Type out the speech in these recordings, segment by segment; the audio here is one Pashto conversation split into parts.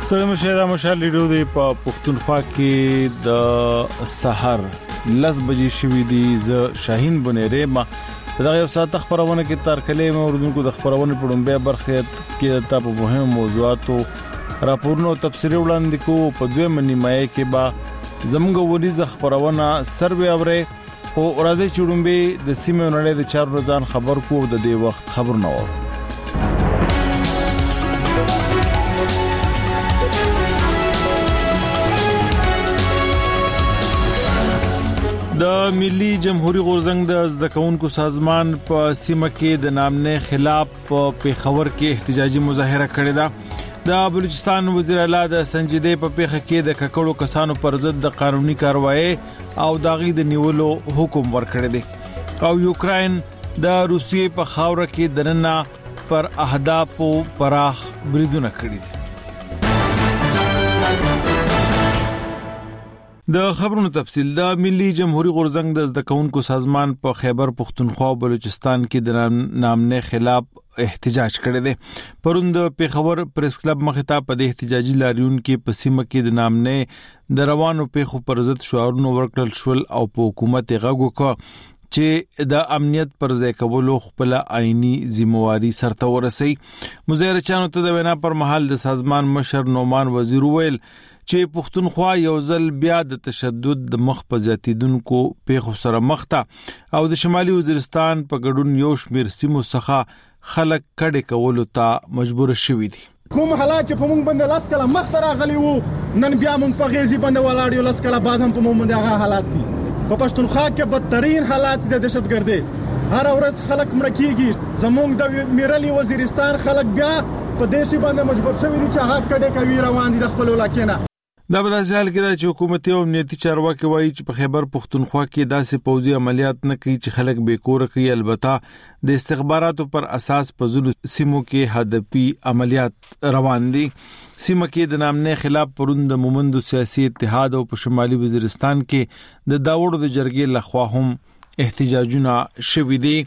سره مشاهده مشال لیدو دی په پښتونخوا کې د سحر 10 بجې شوې دي. ز شاهین بنيره ما دا یو ساعت خبرونه کې تر کلمه اوردونکو د خبرونه پړمبه برخه کې د په مهمو موضوعاتو راپورونو تفسیری وړاندې کو په دوه منیمای کې با زموږ ولیز خبرونه سروي اوره او راځي چړمبه د سیمه نړۍ د 4 ورځان خبر کو د دې وخت خبر نه و. د ملي جمهوریت غورزنګ د زدکونکو سازمان په سیمه کې د نامنه خلاف په پیښور کې احتجاجي مظاهره کړې ده. د بلوچستان وزیر اعلی د سنجیدې په پیښه کې د ککړو کسانو پر ضد د قانوني کاروایی او داغي د نیولو حکم ورکړی دی. او یوکرين د روسیې په خاور کې دننه پر اهدافو پراخ بریدونه کړی دي. د خبرونو تفصیل. د ملي جمهوریت غورزنګ د زدکونکو سازمان په خیبر پختونخوا او بلوچستان کې د نامنه خلاف احتجاج کړی دی. پرون د پیښور پریس کلب مخه په د احتجاجي لاریون کې په سیمه کې د نامنه د روانو پیښو پر ضد شعارونه ورکړل شول او په حکومت غږ وکړ چې د امنیت پر ځای کولو خپل آئینی ذمہواری سرته ورسي. مظاهرچانو ته د وینا پر مهال د سازمان مشر نومان وزیر ویل چې پښتونخوا یو ځل بیا د تشدد د مخ په زیاتیدونکو پیښو سره مخ ته او د شمالي وزیرستان په ګډون یو شمیر سیمو څخه خلک کډه کولو ته مجبور شوي دي. کوم حالات چې په موږ باندې لاس کله مخ سره غلي وو نن بیا موږ په غیزي باندې ولاړ یو لاس کله بعد هم په موږ باندې هغه حالات دي. په پښتونخوا کې بدترین حالات د دهشتګردي هر ورځ خلک مړ کیږي. زموږ د میرلی وزیرستان خلک بیا په دیشي باندې مجبور شوي دي چې هغه کډه کوي روان دي د خپل ولاکینه. دا په داسې حال کې ده چې حکومتي او امنیتي چارواکي وایي چې په خیبر پختونخوا کې داسې پوځي عملیات نه کوي چې خلک بیکور کوي. البته د استخباراتو پر اساس په ځینو سیمو کې هدفي عملیات روان دي. سیمه کې د نامنه خلاف پروند مومند سیاسي اتحاد او په شمالي وزیرستان کې د داوړو د جرګې لخوا هم احتجاجونه شوي دي.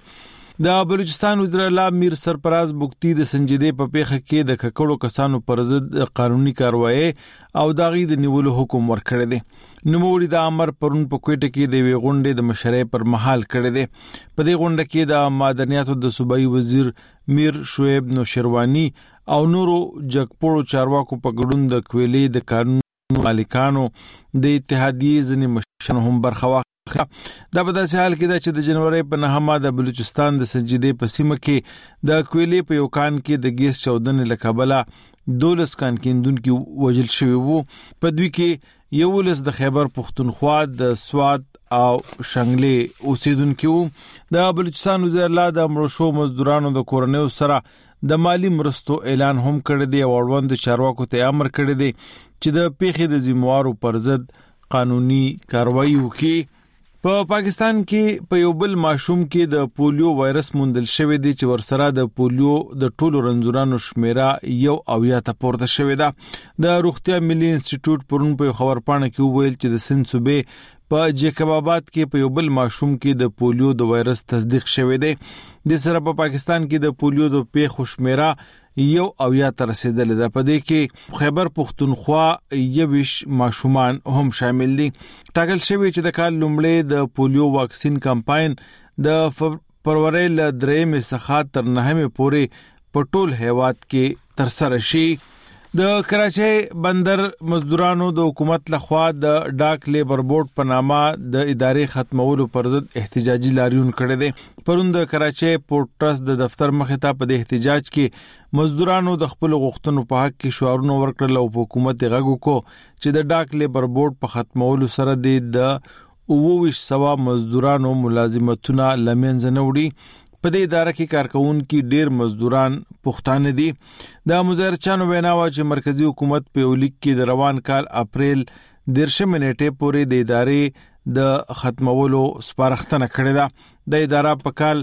د بلوچستان وزیر اعلی میر سرفراز بوکتی د سنجیدې په پیښه کې د ککړو کسانو پر ضد قانوني کاروایی او داغي د نیولو حکم ورکړی دی. نوموړي د امر پرون په کوټه کې د وی غونډې د مشرۍ پر مهال کړی دی. په دې غونډه کې د معدنیاتو د صوبایي وزیر میر شعیب نوشروانی او نورو جګپوړو چارواکو په ګډون د کویلې د قانون مالکانو د اتحادیې ځنې مشران هم برخه واخیسته. دا په داسې حال کې ده چې د جنوري په 9 د بلوچستان د سنجیدې په سیمه کې د کویلې په یو کان کې د ګیس چودنې لکبله 12 کان کیندونکو وژل شوی وو. په دوی کې یو لس د خیبر پختونخوا د سواد او شنګلې اوسیدونکو. د بلوچستان وزیر اعلی د مړشو مزدورانو د کورنیو سره د مالی مرستو اعلان هم کړی دی او اړوند چارواکو ته امر کړی دی چې د پیښې د ذمہوارو پر ضد قانوني کاروایی وکړي. په پاکستان کې په یو بل ماشوم کې د پولیو وایرس موندل شوی دی چې ورسره د پولیو د ټولو رنځورانو شمیره 1 ته پورته شوی ده. د روغتیا ملي انسټیټیوټ پرون په خبرپاڼه کې ویل چې د سند صوبې په جیکب آباد کې په یو بل ماشوم کې د پولیو د وایرس تصدیق شوی دی. د سره په پاکستان کې د پولیو د پیښو شمیره 1 ته رسیدلې ده. په دې کې خیبر پختونخوا 21 ماشومان هم شامل دي. ټاکل شوی چې د کال لومړی د پولیو واکسین کمپاین د فروری ل 3 څخه تر 9 پورې په ټول هیواد کې تر سره شي. د کراچۍ بندر مزدورانو د حکومت لخوا د ډاک لیبر بورډ په نامه د ادارې ختمولو پر ضد احتجاجي لاریون کړی دی. پرون د کراچۍ پورټ ټرست د دفتر مخې ته په احتجاج کې مزدورانو د خپل غوښتنو په حق کې شعارونه ورکړل او حکومت غږ وکړ چې د ډاک لیبر بورډ په ختمولو سره د 2900 مزدورانو ملازمتونه لمنځه نه وړي. په دې اداره کې کارکونکو ډیر مزدوران پښتانه دي. د مظاهرچانو ویناوه چې مرکزی حکومت په ولیک کې د روان کال اپریل 13 نیټه پورې د ادارې د ختمولو سپارښتنه کړې ده. د اداره په کال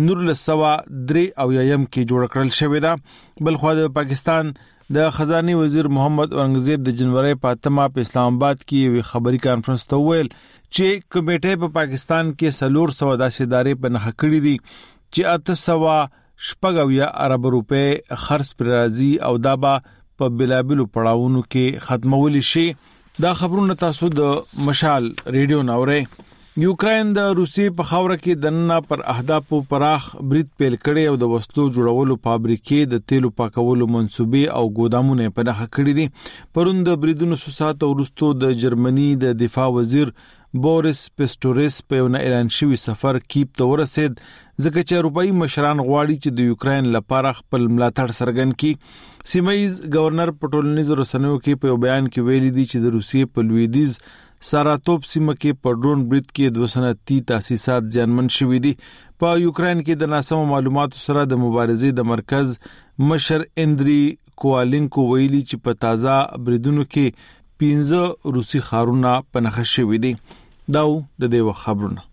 1903 کې جوړ کړل شوې ده. بلخو د پاکستان د خزانه وزیر محمد اورنګزیب د جنوري په 8 په اسلام آباد کې یو خبري کانفرنس ته ویل چې کمیټه په پاکستان کې 400 داسې ادارې په نه کړې دي چې 800 شپږ ارب روپے خرڅ پر راځي او دا به په بلابلو پړاوونو کې ختمول شي. دا خبرونه تاسو د مشال ریډیو ناوړئ. یوکرين د روسي په خاوره کې دننه پر اهدافو پراخ برید پیل کړي او د وسلو جوړولو فابریکې د تیلو پاکولو منصوبې او ګودامونه په نخښه کړي دي. پرون د بریدونو سات ورستو د جرمني د دفاع وزیر بوریس پیسټوریس په یو اعلان شوی سفر کیپ ته ورسید ځکه چې اروپאי مشران غواړي چې د یوکرين لپاره خپل ملاتړ څرګند کړي. سیمایي گورنر په ټولنیزو رسنیو کې په بیان کې ویلي دی چې د روسیې په لویدیز ساراتوپ سیمه کې په ډرون برید کې 2 صنعتي تاسیسات زیانمن شوي دي. په یوکرين کې د ناسمو معلوماتو سره د مبارزې د مرکز مشر اندری کوالینکو ویلي چې په تازه بریدونو کې 15 روسي خارونه په نښه شوي دي. داو د دې خبرونه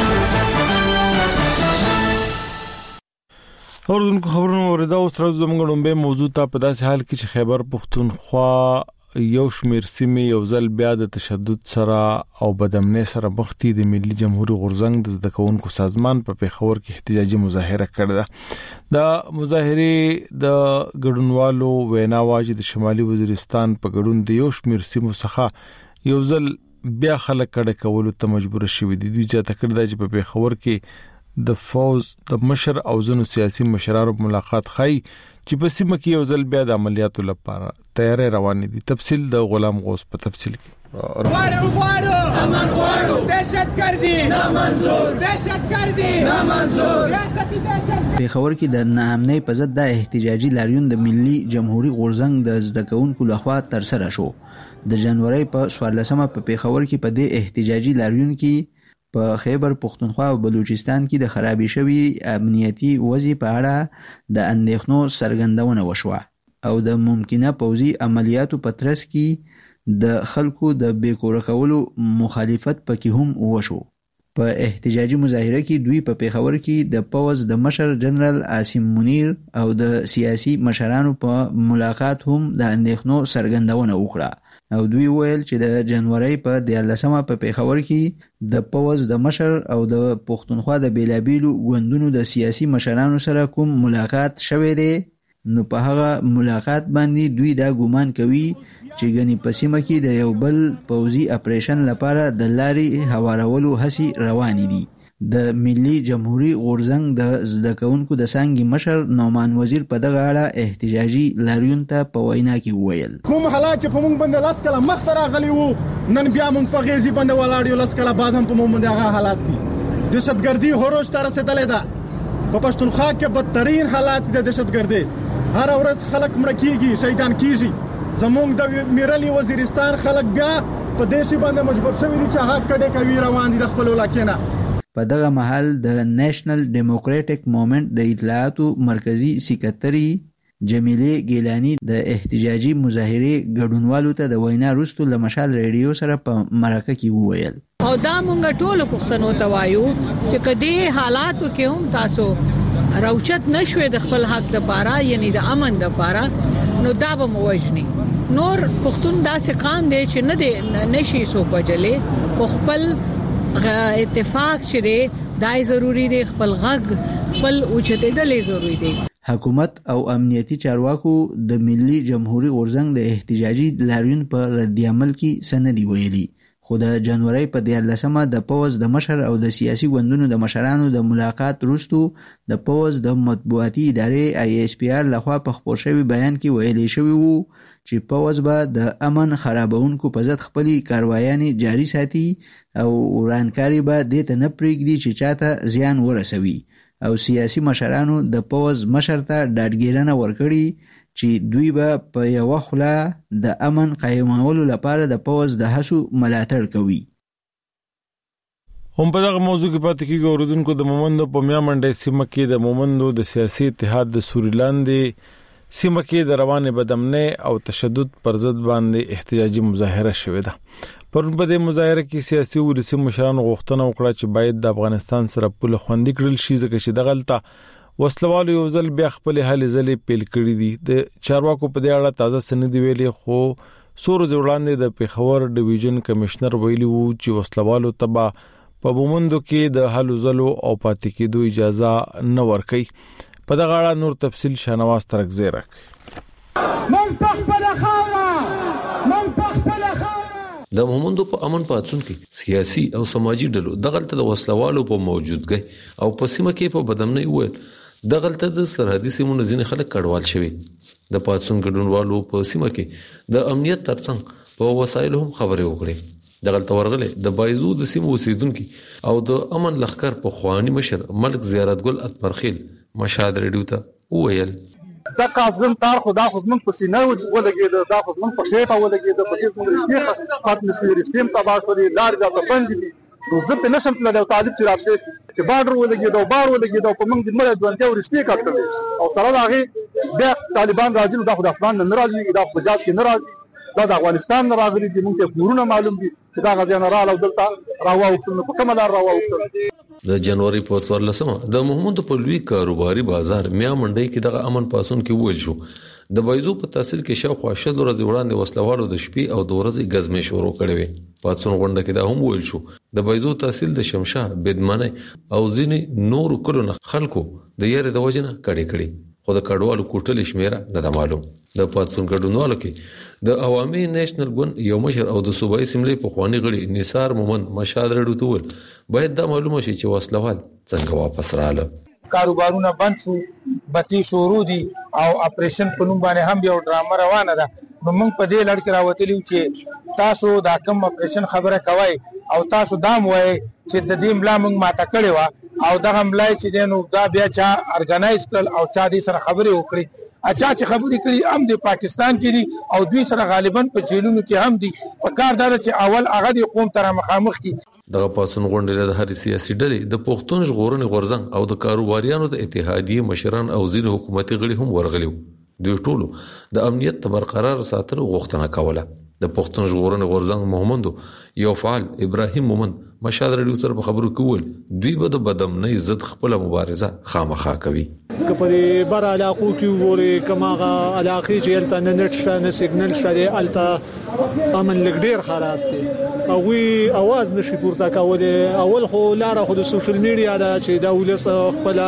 اوردونکو خبرونه وردا او سره زموږ لومبه موضوع ته په داسې حال کې چې خیبر پختونخوا یو شمیر سیمې یو ځل بیا د تشدد سره او بدامنۍ سره مخ دي. د ملي جمهوریت غورځنګ د زده کوونکو سازمان په پیښور کې احتجاجي مظاهره کړې ده. د مظاهره د ګډونوالو ویناوه چې د شمالي وزیرستان په ګډون د یو شمیر سیمو څخه یو ځل بیا خلک کډه کولو ته مجبور شوي دي. دوی چې تکړه چې په پیښور کې د فوز د مشر او ځنو سیاسي مشرانو ملاقات خای چې په سیمه کې یو ځل بیا د عملیاتو لپاره تیاری روان دي. تفصیل د غلام غوث په تفصیل کې غواړو امن غواړو دهشتګردي نامنظور دهشتګردي نامنظور پیښور کې د ناامنۍ په ضد د احتجاجي لاریون د ملي جمهوریت غورځنګ د زده کوونکو لخوا تر سره شو. د جنوري په 14مه په پیښور کې په دې احتجاجي لاریون کې په خیبر پختونخوا او بلوچستان کې د خرابې شوی امنیتي وضع په اړه د اندېښنو څرګندونه وشوه او د ممکنه پوځي عملیاتو په ترڅ کې د خلکو د بیکوره کولو مخالفت پکې هم وشو. په احتجاجي مظاهره کې دوی په پیښور کې د پوځ د مشر جنرال عاصم منیر او د سیاسي مشرانو په ملاقات هم د اندېښنو څرګندونه وکړه او دوی ویل چې د جنوري په 14مه په پیښور کې د پوځ د مشر او د پښتونخوا د بیلابیلو ګوندونو د سیاسي مشرانو سره کوم ملاقات شوی دی نو په هغه ملاقات باندې دوی دا ګومان کوي چې ګنې په سیمه کې د یو بل پوځي اپریشن لپاره د لارې هوارولو هڅې روانې دي. د ملي جمهوریت غورځنګ د زده کوونکو د څانګې مشر نومان وزیر په دغه اړه احتجاجي لاریون ته په وینا کې وویل کوم حالات چې په موږ باندې لاس کله مخ سره غلي وو نن بیا موږ په غیزي باندې ولاړ یو لاس کله بعد هم په موږ باندې هغه حالات دي. دهشتګردي هروج ته رسیدلې ده. په پښتونخوا کې بدترین حالات د دهشتګردي. هر ورځ خلک مړ کیږي شهیدان کیږي. زموږ د میرلی وزیرستان خلک بیا په دیشي باندې مجبور شوي دي چې هغه کډه کوي روان دي د خپل علاقې نه. په دغه محل د نېشنل ډیموکراټک موومېنټ د اطلاعاتو مرکزی سکرټري جمیله ګیلانی د احتجاجي مظاهره ګډونوالو ته د وینا وروسته له مشال ریډیو سره په مرکه کې وویل او دا مونږ ټول پښتنو ته وایو چې کدي حالاتو کې هم تاسو راوچت نشوي د خپل حق د پاره یعنی د امن د پاره نو دا به موجني نور پښتون داسې قام دی چې نه دی نشي سو کوجلې په خپل اتفاق چې دی دای ضروری دی خپل غږ خپل اوچته دلې ضروری دی. حکومت او امنیتي چارواکو د ملي جمهوریت غورځنګ د احتجاجي لاریون په رد عمل کې سندي ویلي خو د جنوري په 14مه د پوځ د مشر او د سیاسي ګوندونو د مشرانو د ملاقات وروسته د پوځ د مطبوعاتي ادارې ISPR لخوا په خبر شوی بیان کې ویلي شوی وو چې پوځ به د امن خرابونکو په ضد خپل کاروایانې جاري ساتي او ورانکاري به د ته نه پرېږدي چې چاته زیان ورسوي او سیاسي مشرانو د پوځ مشر ته ډاډګیرنه ورکړي چې دوی به په یو خلا د امن قایمولو لپاره د پوځ د هڅو ملاتړ کوي. هم په دغه موضوع کې پاتې کېږي اوردونکو د مومندو په میامنډه سیمه کې د مومندو د سیاسي اتحاد د سوریلاندې سیمه کې د روانې بدامنۍ او تشدد پر ضد باندې احتجاجي مظاهره شوې ده. پرون په دې مظاهره کې سیاسي ولسي مشرانو غوښتنه وکړه چې باید د افغانستان سره پوله خوندي کړل شي ځکه چې دغلطه وسلوالو یو ځل بیا خپل هلې ځلې پیل کړې دي. د چارواکو په دې اړه تازه سند ویلي خو سور وړاندې د پیښور ډیویژن کمشنر ویلي وو چې وسلوالو تبا په مومندو کې د هلو ځلو او پاتې کېدو اجازه نه ورکړي. په دغه اړه نور تفصیل شانواز ترک زیرک د مومندو په امن پاتون کې سیاسي او سماجی ډلو دغلت د وسلوالو په موجودګۍ او په سیمه کې په بدمنۍ ویل دغلت د سرحدي سیمونو ځینې خلک کډوال شوي د پاتون ګډونوالو په سیمه کې د امنیت ترڅنګ په وسایلو هم خبرې وکړي دغلت ورغله د بایزو د سیمو اوسیدونکو او د امن لخر په خواني مشر ملک زیارتګل اتمرخیل مشهد ریډیو ته ویل دا قاضم تار خدا خدمت په سینه ولګید دا خدمت په شیټه ولګید په دې څومره رښتیا خاطر سیستم تباہ شوی لار دا بند دي نو زه په نشم تل د طالب چې راځي چې بارډر ولګید او بار ولګید او په موږ د مړ ځوان ته ورشتي کړل او سره هغه بیا طالبان راځي دا خو د اسمان نه راځي دا په جاز کې نه راځي دا د افغانستان نه راغلي دي موږ ته پورونه معلوم دي چې دا غزا نه رااله دلته راووتل په کومه لار راووتل د جنوري په 14 د محمود په لوی کاروباري بازار میا منډي کې دغه امن پاسون کې ویل شو د بایزو په تحصیل کې شاوخوا 7 ورځې وړاندې وسلوالو د شپې او د ورځې غزمې شروع کړې وې پاتون غونډه کې دا هم ویل شو د بایزو تحصیل د شمشاه بدمنه او ځینې نور کلو خلکو د یاره د وجنه کړي خو د کډوالو کوټل شمیره نه معلوم د پاتون ګډونوالو کې د عوامي نېشنل ګوند یو مشر او د صوبایي سیملې په خواني غړي نثار مومند مشهد رډو تول باید دا معلومه شي چې وسلوال څنګه واپس رااله کاروبارونه بند شو بتی شروع دي او اپریشن په نوم باندې هم یو ډرامه روانه ده نو موږ په دې لړ کې راوتلی چې تاسو دا کوم اپریشن خبره کوي او تاسو دا وایي چې د دې ملا موږ ماته کړی و او دغه ملای چې دینو دا بیا چا ارګنایز کړ او چا دې سره خبرې وکړي اچھا چې خبرې کړي هم د پاکستان کې دي او دوی سره غالبا په جیلونو کې هم دي په کار دا چې اول هغه د قوم تر مخامخ کی دغه پاسون غونډې د هر سیاسي ډلې د پښتون ژغورنې غورځنګ او د کاروباریانو د اتحادیې مشران او ځینې حکومتي غړي هم ورغلي دوی ټولو د امنیت برقرار ساتلو غوښتنه کوله د پښتون ژغورنې غورځنګ مومندو یو فعال ابراهیم مومند مشهد رډیو سره په خبرو کول دوی به د بدمنۍ ضد خپل مبارزه خامخا کوي کپري بار علاقو کې وره کماغه علاقې چې الته نت شته نه سیګنل شته الته امن لګ ډیر خراب دي او وی आवाज نشي پورته کوله اول خو لاره خو د سوشل میډیا دا چې دا ولس خپل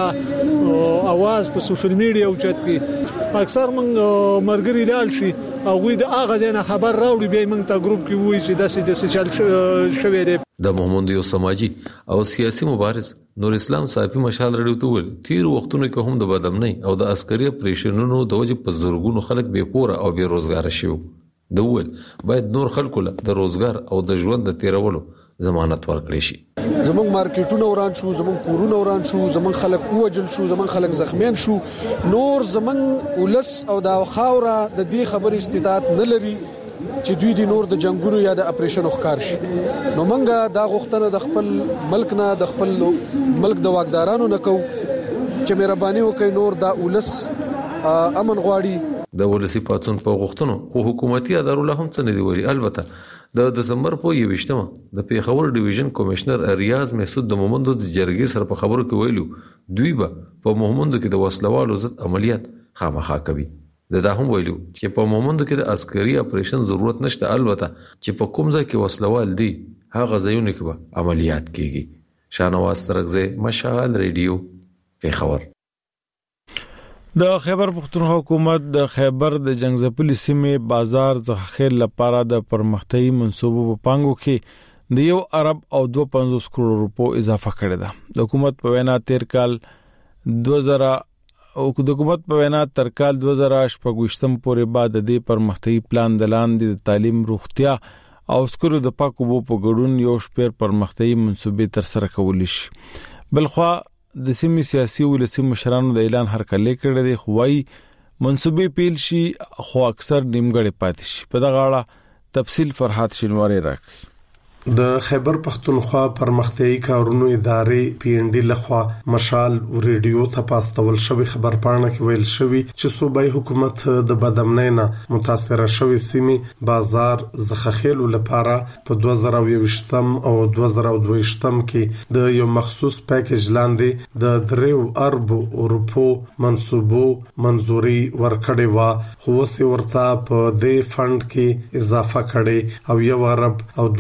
आवाज په سوشل میډیا اوچت کی اکثر موږ مرګري لال شي او وی د اغه ځنه خبر راوړي به موږ ته ګروپ کې وای چې د چل شوی دی د محمود یو سماجی او سیاسي مبارز نور اسلام صاحب مشال رډیو ته ول تیر وختونه کې هم د بدمنۍ او د عسکري اپریشنونو د وجې په زورګونو خلک بې کور او بې روزګار شوي د ول باید نور خلکو له د روزګار او د ژوند د تیرولو ضمانت ورکړي شي زمونږ مارکیټونه وران شو زمونږ کورونه وران شو زمونږ خلک وجل شو زمونږ خلک زخمیان شو نور زمونږ ولس او د خاوره د دې خبرې استطاعت نه لري چې دوی د نور د جنگونو یا د اپریشن ښکار شي نو منګه دا غوښتنه د خپل ملک نه د خپل ملک د واکدارانو نه کو چې مهرباني وکړي نور دا ولس امن غواړي د ولسی پاتون په غوښتنو خو حکومتي ادارو له هم څه نه دی وری البته د دسمبر په 21مه د پیښور ډیویژن کمشنر ریاض محسود د مومندو د جرګې سره په خبرو کې ویلو دوی به په مومندو کې د وسلوالو ضد عملیات خامخا کوي دا هم ویلو چې په مومندو کې د عسکري اپریشن ضرورت نشته البته چې په کوم ځای کې وسلوال دي هغه ځایونه کې به عملیات کیږي شاهنواز ترغزه مشال ریډیو پیښور د خیبر پختونخوا حکومت د خیبر د جنگزپلي سیمې بازار ذخیره لپاره د پرمختیايي منصوبو په پانګو کې د 1 ارب او 250 کروڑ روپو اضافه کړې ده د حکومت په وینا تیر کال 2000 او د حکومت په وینا تر کال 2028 پورې بعد د پرمختیايي پلان د لاندې د تعلیم روغتیا او سکرو د پاکو بو په ګډون یو شپږ پرمختیايي منصوبې تر سره کول شي بلخوا د سیمې سیاسي ولسی مشرانو د اعلان هرکلی کړی دی خوای منصوبې پیل شي خو اکثر نیمګړی پاتې شي په دغه اړه تفصیل فرحات شینواری راکړي د خیبر پختونخوا پرمختیايي کارونو ادارې پی ان ډي لخوا مشال ریډیو ته پاستول شوی خبر پاڼه کې ویل شوی چې صوبایي حکومت د بدمنۍ نه متاثر شوی سیمې بازار ذخیره لپاره په 2020 او 2022 کې د یو مخصوص پیکیج لاندې د 3 ارب روپو منصوبو منزوري ورکړې و خو ورته په دې فند کې اضافه کړي او 1 ارب او 250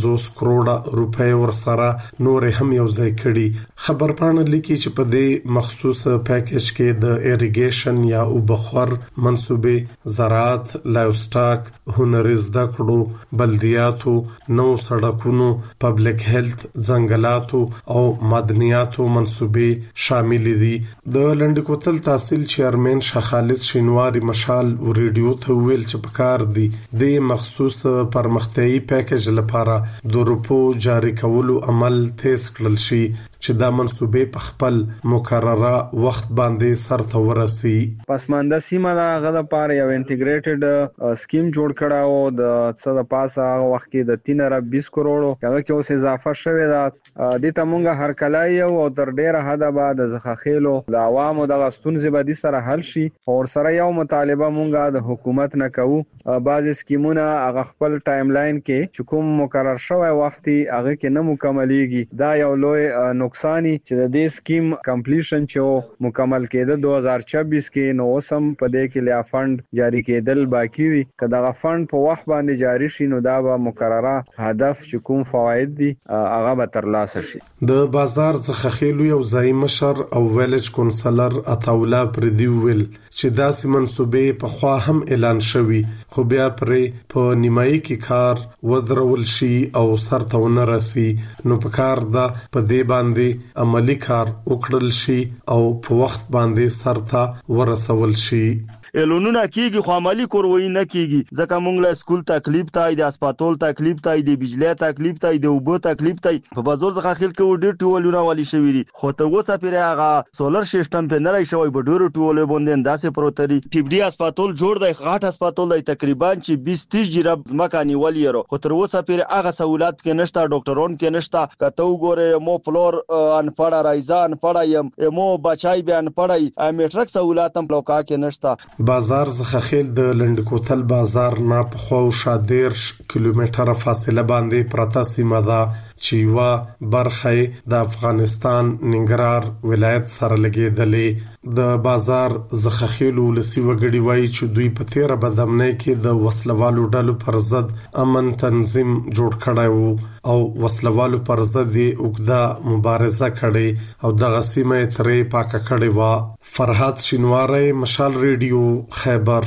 50 کروڑه روپۍ ورسره نور هم یو ځای کړي. خبرپاڼه لیکي چې په دې مخصوص پیکیج کې د ایریګیشن یا اوبخور منصوبې، زراعت، لایوسټاک، هنري زده کړو، بلدیاتو، نو سړکونو، پبلک هیلث، ځنګلاتو او معدنیاتو منصوبې شامل دي. د لنډکوتل تحصیل چیرمن شاه خالد شینواری مشال ریډیو ته ویل چې پکار دي د مخصوص پرمختیايي پیکیج لپاره د روپو جاری کولو عمل تیز کړل شي چې دا منصوبې په خپل مقرره وخت باندې سر ته ورسي. پسمانده سیمه دا غدا پاره یو انټیګریټډ سکیم جوړ کړه او د څه د پاسه وخت کې د 320 کروڑو هغه کې اوس اضافه شوه. دا د تمونګه هر کلای او تر ډیره حدا بعد زخخېلو د عوامو د غستونځ به دي سره حل شي او سره یو مطالبه مونږه د حکومت نه کوو. بعض سکیمونه هغه خپل ټایم لاین کې چې کوم مقرر شوی وختي هغه کې نه مکملېږي. دا یو لوی نقصانی چې د دې سکیم کمپلیشن چې مکمل کېده 2024 کې نو سم په دې کې لیا فند جاری کېدل باقی وي. کله دا فند په وخت باندې جاری شي نو دا به مقرره هدف چې کوم فواید دي هغه به ترلاسه شي. د بازار څخه خېلو یو ځای مشر او ویلج کونسلر عطاولا پردي ویل چې داسې منصوبې په خوا هم اعلان شوي خو بیا پرې په نیمایي کې کار ودرول شي او سرته ونه رسي. نو په کار دا په دې باندې عملی کار وکړل شي او په وخت باندې سرته ورسول شي. الونونه کیږي خو عملی کوروي نه کیږي ځکه مونږ له سکول تکلیف تای د اسپیټال تکلیف تای د بجلی تکلیف تای د اوبو تکلیف تای په بازار ځخه خل کې ډیر ټولونه والی شوی دي خو ته وسه پیره هغه سولر سیستم په نړۍ شوی په ډیرو ټوله باندې انداسه پروتري ټي بي اسپیټال جوړ دی غاټ اسپیټال دی تقریبا چې 20-30 جرب مکانی ولی ورو خو تر وسه پیره هغه سہولت کې نشته ډاکټرون کې نشته کته وګوره مو فلور ان پړه رایزان پړایم مو بچای بیان پړای میټرک سہولت هم لوکا کې نشته. بازار زخخیل د لنډکوتل بازار نه په خو شادیر کیلومتره فاصله باندې پرتا سیمه ده چې وا برخه د افغانستان ننګرهار ولایت سره لګیدلې. د بازار زخخیل ولسی وګړي وایي چې دوی په 13 بدامنۍ کې د وسلوالو ډلو پر ضد امن تنظیم جوړ کړی وو او وسلوالو پر ضد وګدا مبارزه کړې او د غسیمه ترې پاکه کړې و. فرحات شینواری مشال ریډیو خیبر.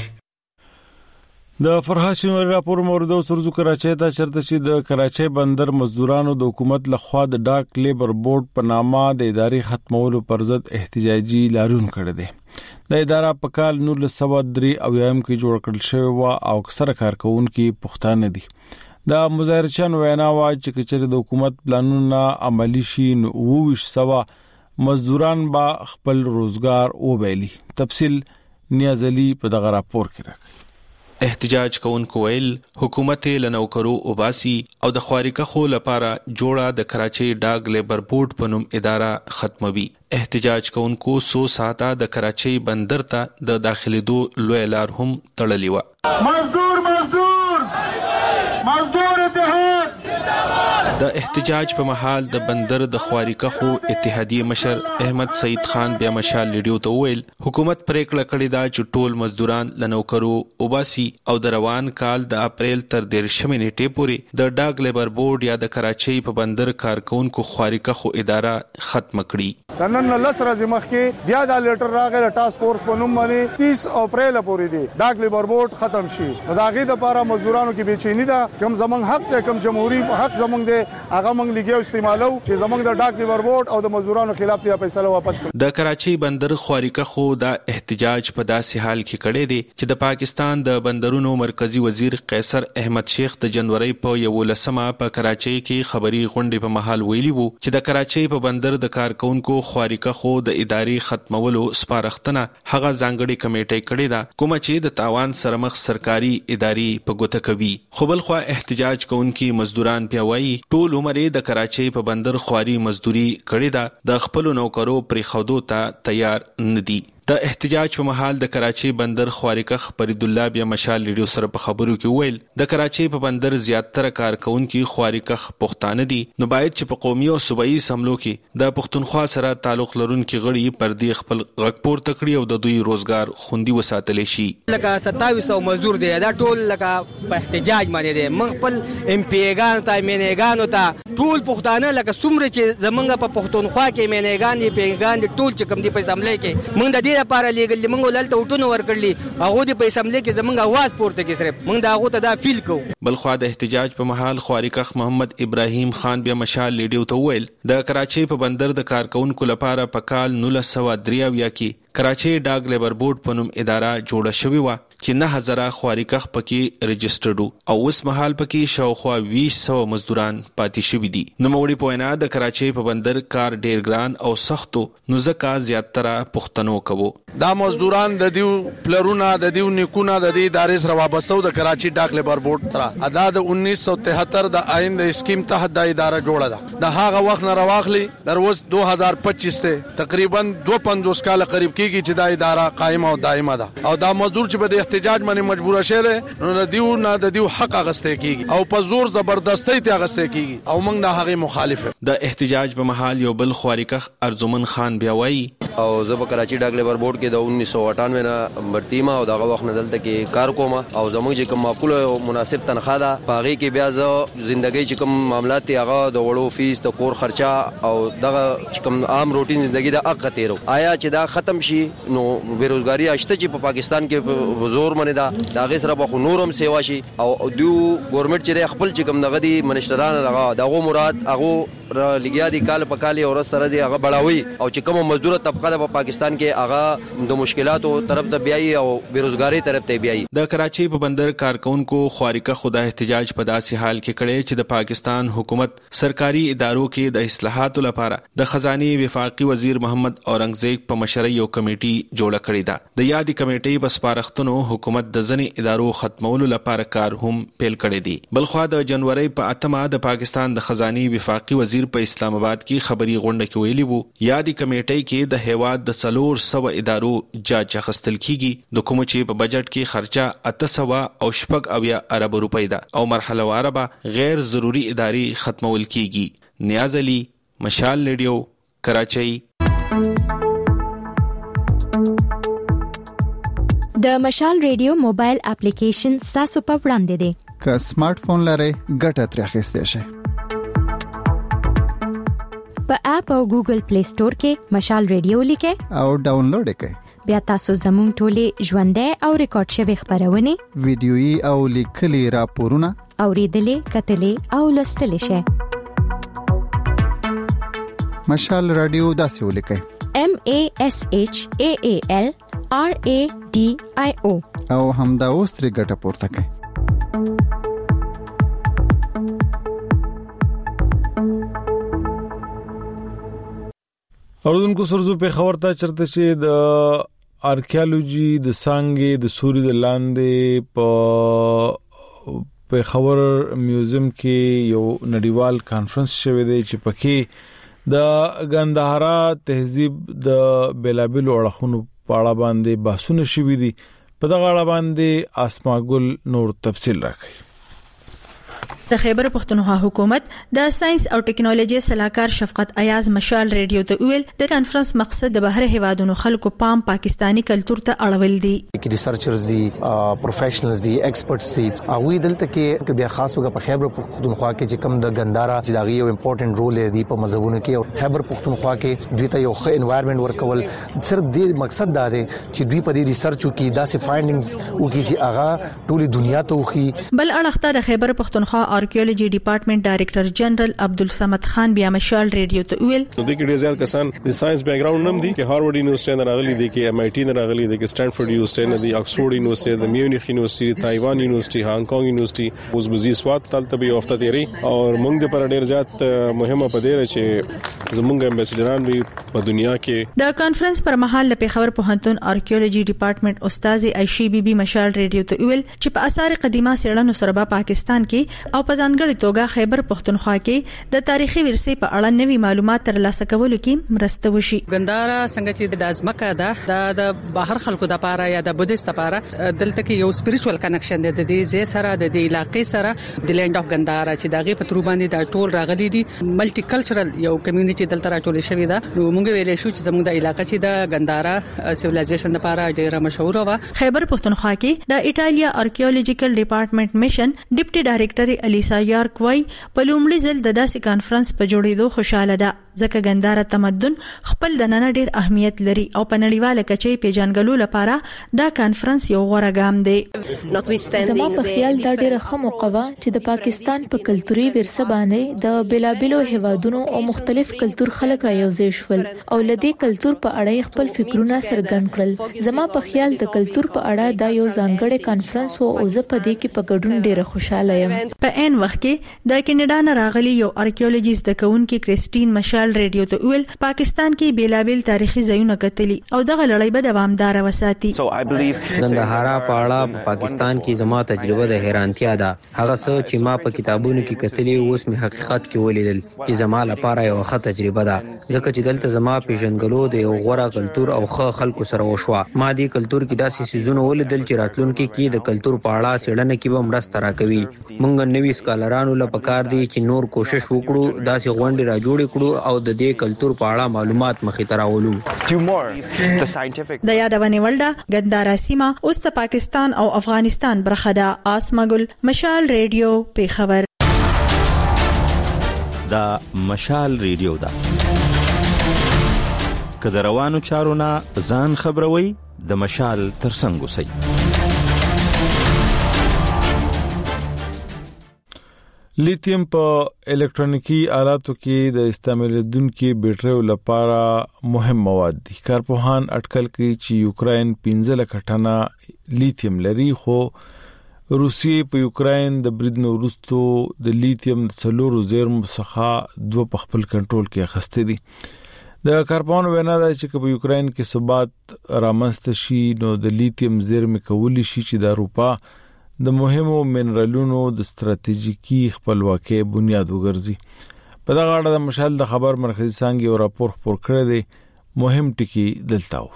د فرحات شینواری راپور مورد سرزو کراچۍ ته چرته چې د کراچۍ بندر مزدورانو د حکومت لخوا د ډاک لیبر بورډ په نامه د ادارې ختمولو پر ضد احتجاجي لاریون کړی دی. د اداره په کال 1903 کې جوړ کړل شوی و او اکثره کارکونکو پښتانه دي. د مظاهرچیان وینا و چې کچره د حکومت پلانونه عملی شي نو 2000 مزدوران با خپل روزګار وبېلي. تفصیل نیاز علي په دغه راپور کې راکړي. احتجاج کوونکو ویل حکومت له نوکرو وباسي او د خواريکه خو لپاره جوړه د کراچۍ ډاګ لیبر بورډ په نوم اداره ختموي. احتجاج کوونکو 100 ساعته د کراچۍ بندر ته د داخليدو لوی لار هم تړلې و. مزدور مزدور مزدور اتحاد د احتجاج په محل د بندر د خواريکه خو اتحادیه مشر احمد سعید خان بیا مشال لیډیو ته ویل حکومت پریکړه کړې ده چې ټول مزدوران لنوکرو وباسي او د روان کال د اپریل تر 13 نیټې پورې د ډاګ لیبر بورډ یا د کراچۍ په بندر کارکونکو خواريکه خو اداره ختم کړي. نن لس ورځې مخکې بیا د لیټر راغی ټاسک فورس په نوم باندې 30 اپریل پورې دی ډاګ لیبر بورډ ختم شي. دا غي د لپاره مزدورانو کې بېچینی ده کم زمنګ حق ته کم جمهوریت حق زمنګ دی هغه موږ لګیو استعمالو چې زمنګ د ډاک لیبر بورډ او د مزدورانو خلاف دی فیصله واپس کړ. د کراچۍ بندر خواريکه خو د احتجاج په داسې حال کې کړي دي چې د پاکستان د بندرونو مرکزی وزیر قیصر احمد شیخ د جنوري په 11مه په کراچۍ کې خبري غونډې په محل ویلي وو چې د کراچۍ په بندر د کارکونکو خواريکه خو د ادارې ختمولو سپارښتنه هغه ځانګړي کمیټې کړې ده کوم چې د تاوان سره مخ سرکاري ادارې په ګوته کوي. خو بل خو احتجاج کوونکي مزدوران بیا وایي ټول عمر د کراچۍ په بندر خواري مزدوري کړې ده د خپل نوکرو پرې خودو ته تیار ندي. د احتجاج په مهال د کراچي بندر خواریکخ فرید الله بیا مشال ریډیو سره په خبرو کې ویل د کراچي په بندر زیاتره کارکونکو خواریکخ پښتانه دي، نو باید چې په قومي او صوبایي سملو کې د پښتونخوا سره تعلق لرونکي غړي پر دې خپل غږ پورته کړي او د دوی روزګار خوندي وساتل شي. لکه 2700 مزدور دي دا ټول لکه په احتجاج باندې دي. موږ خپل ام پی ګان ته مینېګانو ته ټول پښتانه لکه څومره چې زمونږ په پښتونخوا کې مینېګان دي پیګان دي ټول چې کوم دي په سملې کې موږ د دې لپاره لګل موږ لالته وټونه ورکړلې هغه دې په سملې کې زمونږ आवाज پورته کې صرف موږ دا هغه ته دا فیل کوو. بلخوا د احتجاج په مهال خواریکخ محمد ابراهیم خان بیا مشال لیډیو ته ویل د کراچي په بندر د کارکونکو لپاره په کال 1983 کې کراچي ډاګ لیبر بورډ په نوم اداره جوړه شوې و چې 9000 خواریکخ پکې رجسټرډ او اوس مهال پکې شاوخوا 200 مزدوران پاتې شوي دي. نو موړي په وینا د کراچي په بندر کار ډیر ګران او سختو نو ځکه زیاتره پښتنو کوو. دا مزدوران د دیو پلرونه د دیو نیکونه د دې ادارې سره وابستو د کراچي ډاک لیبر بورډ تر ادا د 1973 د آئین د اسکیم تحت د اداره جوړه ده. د هغه وخت نه راواخلی در اوس 2025 ته تقریبا 250 کال قریب کېږي چې دا اداره قائمه او دائمه ده او دا مزدور چې په احتجاج باندې مجبور شوه نو د دیو حق اغسته کیږي او په زور زبردستی ته اغسته کیږي او موږ د هغه مخالف. د احتجاج په محل یو بل خواریکخ ارزمن خان بیا وایي او زه په کراچي ډاک لیبر بورډ کې د 1998 نه مرتیما او دغه وخت نه دلته کې کار کوم او زموږ چې کوم معقول او مناسب تنخواه ده پاغي کې بیا زه ژوندۍ چې کوم معاملات دي هغه د وړو فیس د کور خرچه او دغه چې کوم عام روټین ژوندۍ د حق تیرو آیا چې دا ختم شي نو بیروزګاری اشته چې په پاکستان کې زور منی دا غي سره به نورم سیوا شي او دو ګورنمنت چې خپل چې کوم دغه دي منشتران دغه مراد هغه لګیا دي کال په کال او سره دي هغه بڑاوي او چې کوم مزدور طبقه د پاکستان کې هغه د مشکلاتو طرف ته بیاي او بیروزګاری طرف ته بیاي. د کراچي په بندر کارکونکو خواریکه خدا احتجاج په داسې حال کې کړي چې د پاکستان حکومت سرکاري ادارو کې د اصلاحاتو لپاره د خزاني وفاقي وزیر محمد اورنګزیب په مشرۍ یو کمیټي جوړه کړې ده. د یادې کمیټې په سپارښتنو حکومت د ځنې ادارو ختمولو لپاره کار هم پیل کړی دی. بلخوا د جنوري په 8 د پاکستان د خزاني وفاقي وزیر په اسلام آباد کې خبري غونډه کې ویلي وو یادې کمیټې کې د هیواد د 400 ادارو جاج اخستل کیږي د کوم چې په بجټ کې خرچه 800 او شپږ اویا ارب روپۍ ده او مرحله واره به غیر ضروري ادارې ختمول کیږي. نیاز علي مشال ریډیو کراچۍ. د مشال ریډیو موبایل اپلیکیشن تاسو په وړاندې دی. که سمارټ فون لرئ ګټه ترې اخیستئ شئ. په اپ او ګوګل پلی سٹور کې مشال ریډیو لیکئ او ډاونلوډ کړئ. بیا تاسو زموږ ټولې ژوندۍ او ریکارډ شوی خبرونه ویډیويي او لیکلي راپورونه اوریدلې کتلې او لوستلې شئ. مشال ریډیو داسې ولیکئ MASHAALRADIO او همدا اوس ترې ګټه پورته کړئ. اوردونکو سرزو په خبر ته چرته چې د آرکیالوجي د سانګي د سوري د لاندې په خبر میوزیم کې یو نړیوال کانفرنس شوه دی چې پکې د ګندهارا تهذیب د بلابل اړخونو په اړه باندې بحثونه شوي دي. په دغه اړه باندې اسماګل نور تفصیل راکړي. د خیبر پښتونخوا حکومت د ساينس او ټیکنالوژي صلاحکار شفقت ایاز مشال ریډیو ته ویل د کانفرنس مقصد د بهر هیوادونو خلکو پام پاکستانی کلچر ته اړول دي. ریسرچرز دي پروفیشنلز دي ایکسپرټس دي او دلته کې بیا خاص توګه په خیبر پښتونخوا کې چې کوم د ګندارا چې دا یو امپورټنت رول دی په مذهبونو کې او خیبر پښتونخوا کې دوی ته یو ښه انوایرنمنت ورکول صرف د مقصد دا دی چې دوی په دې ریسرچ کې داسې فایندینګز وکړي چې هغه ټولي دنیا ته وخی. بل اړخته د خیبر پښتونخوا آرکیولوژي ډپارټمنټ ډایریکټر جنرال عبدالصمد خان بیا مشال ریډیو ته ویل د دې کې ډیر زیات کسان د ساينس بیک ګراوند نم دي کې هاروارډ یونیورسيټي نه راغلي دي کې MIT نه راغلي دي کې سټانفورد یونیورسيټي نه دي اکسفورد یونیورسيټي د میونخ یونیورسيټي تایوان یونیورسيټي هانګ کانګ یونیورسيټي اوزبزي سواد تلته به وخت تیری او موږ د پر ډیر زیات مهمه پدې چې زموږ امبیسډران وي په دنیا کې. د کانفرنس پر مهال د پیښور پوهنتون آرکیولوژي ډپارټمنټ استاد عائشی بیبي مشال ریډیو ته ویل چې په آثار قدیمه څېړنو سره په پاکستان کې او په ځانګړي توګه خیبر پښتونخوا کې د تاریخي ورثې په اړه نوي معلومات ترلاسه کولو کې مرسته وشي. ګندارا څنګه چې د ازمکه ده د بهر خلکو د پاره یا د بودیست لپاره دلته کې یو سپیریچوال کنکشن دی د دې سره د دې علاقې سره د لینډ اف ګندارا چې دغه په تر باندې د ټول راغلي دي ملټي کلچرل یو کمیونټي دلته راټول شوی ده. نو موږ ویلې شو چې زموږ د علاقې چې د ګندارا سیویلایزیشن لپاره ډیره مشهور و. خیبر پښتونخوا کې د ایټالیا آرکیولوژیکل ډپارټمنټ میشن ډیپټي ډایریکټر الیسا یارک وای په لومړي ځل د داسې کانفرنس په جوړېدو خوشاله ده ځکه ګندارا تمدن خپل د نن ډیر اهمیت لري او په نړیواله کچه پیژنګلو لپاره دا کانفرنس یو غوره ګام دی. زما په خیال دا ډیره ښه موقع وه چې د پاکستان په کلتوري ورثه باندې د بیلابیلو هیوادونو او مختلف کلتور خلک را یوځای شول او لدې کلتور په اړه خپل فکرونه څرګند کړل. زما په خیال د کلتور په اړه دا یو ځانګړی کانفرنس وو او زه په دې کې په ګډون ډیره خوشاله یم. په ان وخت کې د کینیډا نه راغلي یو آرکیولوژي زده کوونکي کریسټین مشال ریډیو ته ویل پاکستان کې بیلابیل تاریخي ځایونه کتلي او دغه لړۍ به دوامدار وساتي. ګندهارا په اړه پاکستان کې زما تجربه د حیرانتیا ده. هغه څه چې ما په کتابونو کې کتلي اوس می حقیقت کې ولیدل چې زما لپاره یو ښه تجربه ده ځکه چې دلته زما پیژنګلو د یو غوره کلتور او ښه خلکو سره وشوه. ما دې کلتور کې داسې سيزونه ولیدل چې راتلونکي کې د کلتور په اړه څېړنه کې به مرسته راکوي. موږ نوي سکالرانو لپاره کار دی چې نور کوشش وکړو داسې غونډې را جوړې کړو او د دې کلتور په اړه معلومات مخې ته راولو. د یادونې ولډه ګندارا سیمه اوس د پاکستان او افغانستان برخه ده. آسمګل مشال ریډیو پیښور. دا مشال ریډیو ده. که د روانو چارو نه ځان خبروي د مشال ترڅنګ اوسئ. لیتیم په الکترونیکی آلاتو کې د استعمالیدونکو بیټریو لپاره مهم مواد دي. کارپوهان اټکل کوي چې یوکرين 15 لک ټنه لیتیم لري خو روسیې په یوکرين د بریدنو وروستو د لیتیم د څلورو زیرمو څخه 2 په خپل کنټرول کې اخیستي دي. د کاربن وینا ده چې په یوکرين کې ثبات رامنځته شي نو د لیتیم زیرمې کولی شي چې د اروپا د مهمو منرالونو د ستراتیژیکي خپلواکۍ بنیاد وګرځي. په دغه اړه د مشال د خبر مرکزی څنګه یو راپور خپور کړی دی. مهم ټکی دلته و.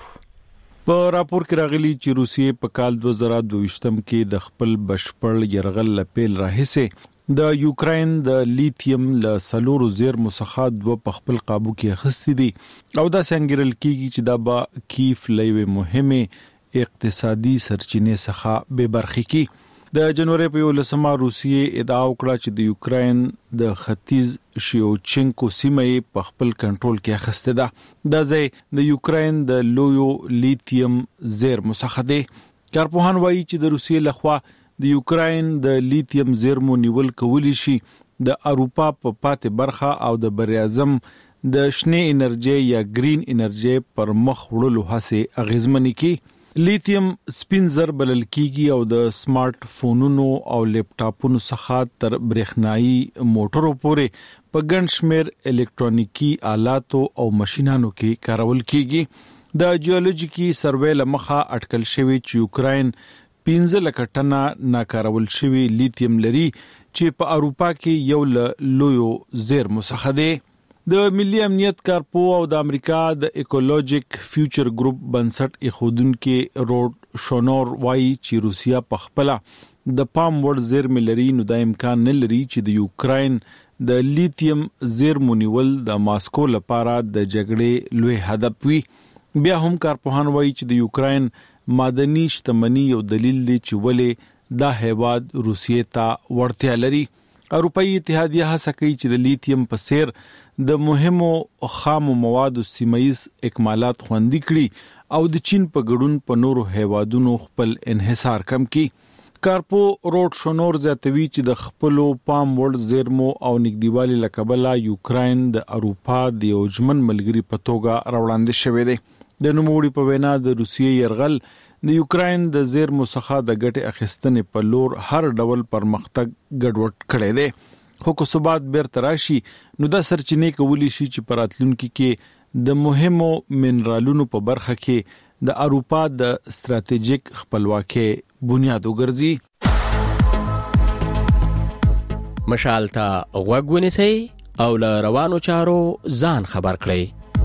په راپور کې راغلي چې روسیې په کال 2022 کې د خپل بشپړ يرغل لپیل راهسه د یوکرين د لیتیم له سلورو زیرمو څخه 2 په خپل قابو کې اخیستي دي او دا څنګه رل کیږي چې دا به کیف لوي مهمه اقتصادي سرچینې څخه به برخې کی. د جنوري په 11 روسیې ادعا وکړه چې د یوکرين د ختیځ شیوچنکو سیمه په خپل کنټرول کې اخیسته ده. دا ځای د یوکرين د لویو لیتیم زیرمو څخه دی. کارپوهان وایي چې د روسیې لخوا د یوکرين د لیتیم زیرمو نیول کولی شي د اروپا په پاتې برخه او د بریازم د شنه انرژي یا گرین انرژي پر مخ وړلو هڅه اغیزمنې کی. لیتیم سپین زر بلل کیږي او د سمارټ فونونو او لیپټاپونو څخه تر برېښنايي موټرو پورې په ګڼ شمېر الکترونیکی آلاتو او ماشينانو کې کارول کیږي. د جیولوژیکي سروې لمخه اټکل شوی چې یوکرين 15 لک ټنه ناکارول شوی لیتیم لري چې په اروپا کې یو لویو زیرمو څخه دی. د ملي امنیت کارپو او د امریکا د ایکولوژیک فیوچر ګروپ بنسټ ایخودونکو روډ شونور وایي چې روسیا په خپل د پام ور زیرمې لري نو د امکان نه لري چې د یوکرين د لیتیم زیرمو نیول د ماسکو لپاره د جګړې لوی هدف وي. بیا هم کارپوهان وایي چې د یوکرين معدني شتمنۍ یو دلیل دی چې ولې دا هیواد روسیې ته ورتیا لري. اروپאי اتحادیه هڅه کوي چې د لیتیم په سیر د مهمو خامو موادو سیمایز اکمالات خوندي کړي او د چین په ګډون په نورو هیوادونو خپل انحصار کم کړي. کارپو روډ شونور زیاتوي چې د خپل پام وړ زیرمو او نګدیوالي لکبلا یوکرين د اروپا د یوجمن ملګری په توګه راوړاندې شوی دی. د نوموړي په وینا د روسیې يرغل د یوکرين د زیرمو څخه د ګټې اخیستنې په لور هر ډول پرمختګ ګډوډ کړي دی. خو که ثبات بیرته راشي نو دا سرچینې کولی شي چې پراتلونکو کې د مهمو منرالونو په برخه کې د اروپا د ستراتیژیک خپلواکۍ بنیاد وګرځي. مشال ته غوږ ونیسئ او له روانو چارو ځان خبر کړئ.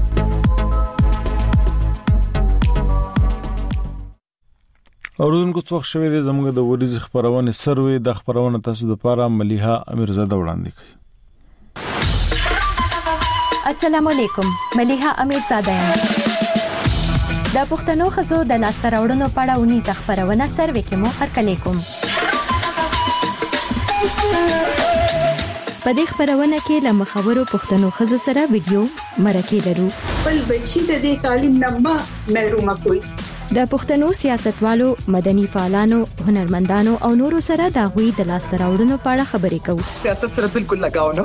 اوردونکو څو وخت شوه د زموږ د ورځې خبرونه سروي د خبرونه تاسو د پاره مليحه امیرزاده وړاندې کړي. السلام علیکم، مليحه امیرزاده یم. د پښتنو خزو د لاسته راوړنو په اړه ونی خبرونه سروي کې مو هرکلی کوم. په دې خبرونه کې له مخاورو پښتنو خزو سره ویډیو مرکه لرو. بل بچی د دې تعلیم نه محروم کوي. د پښتنو سیاستوالو، مدني فعالانو، هنرمندانو او نورو سره د غوي د لاسته راوړنو په اړه خبرې کوو. سیاست سره بالکل لگاو نه.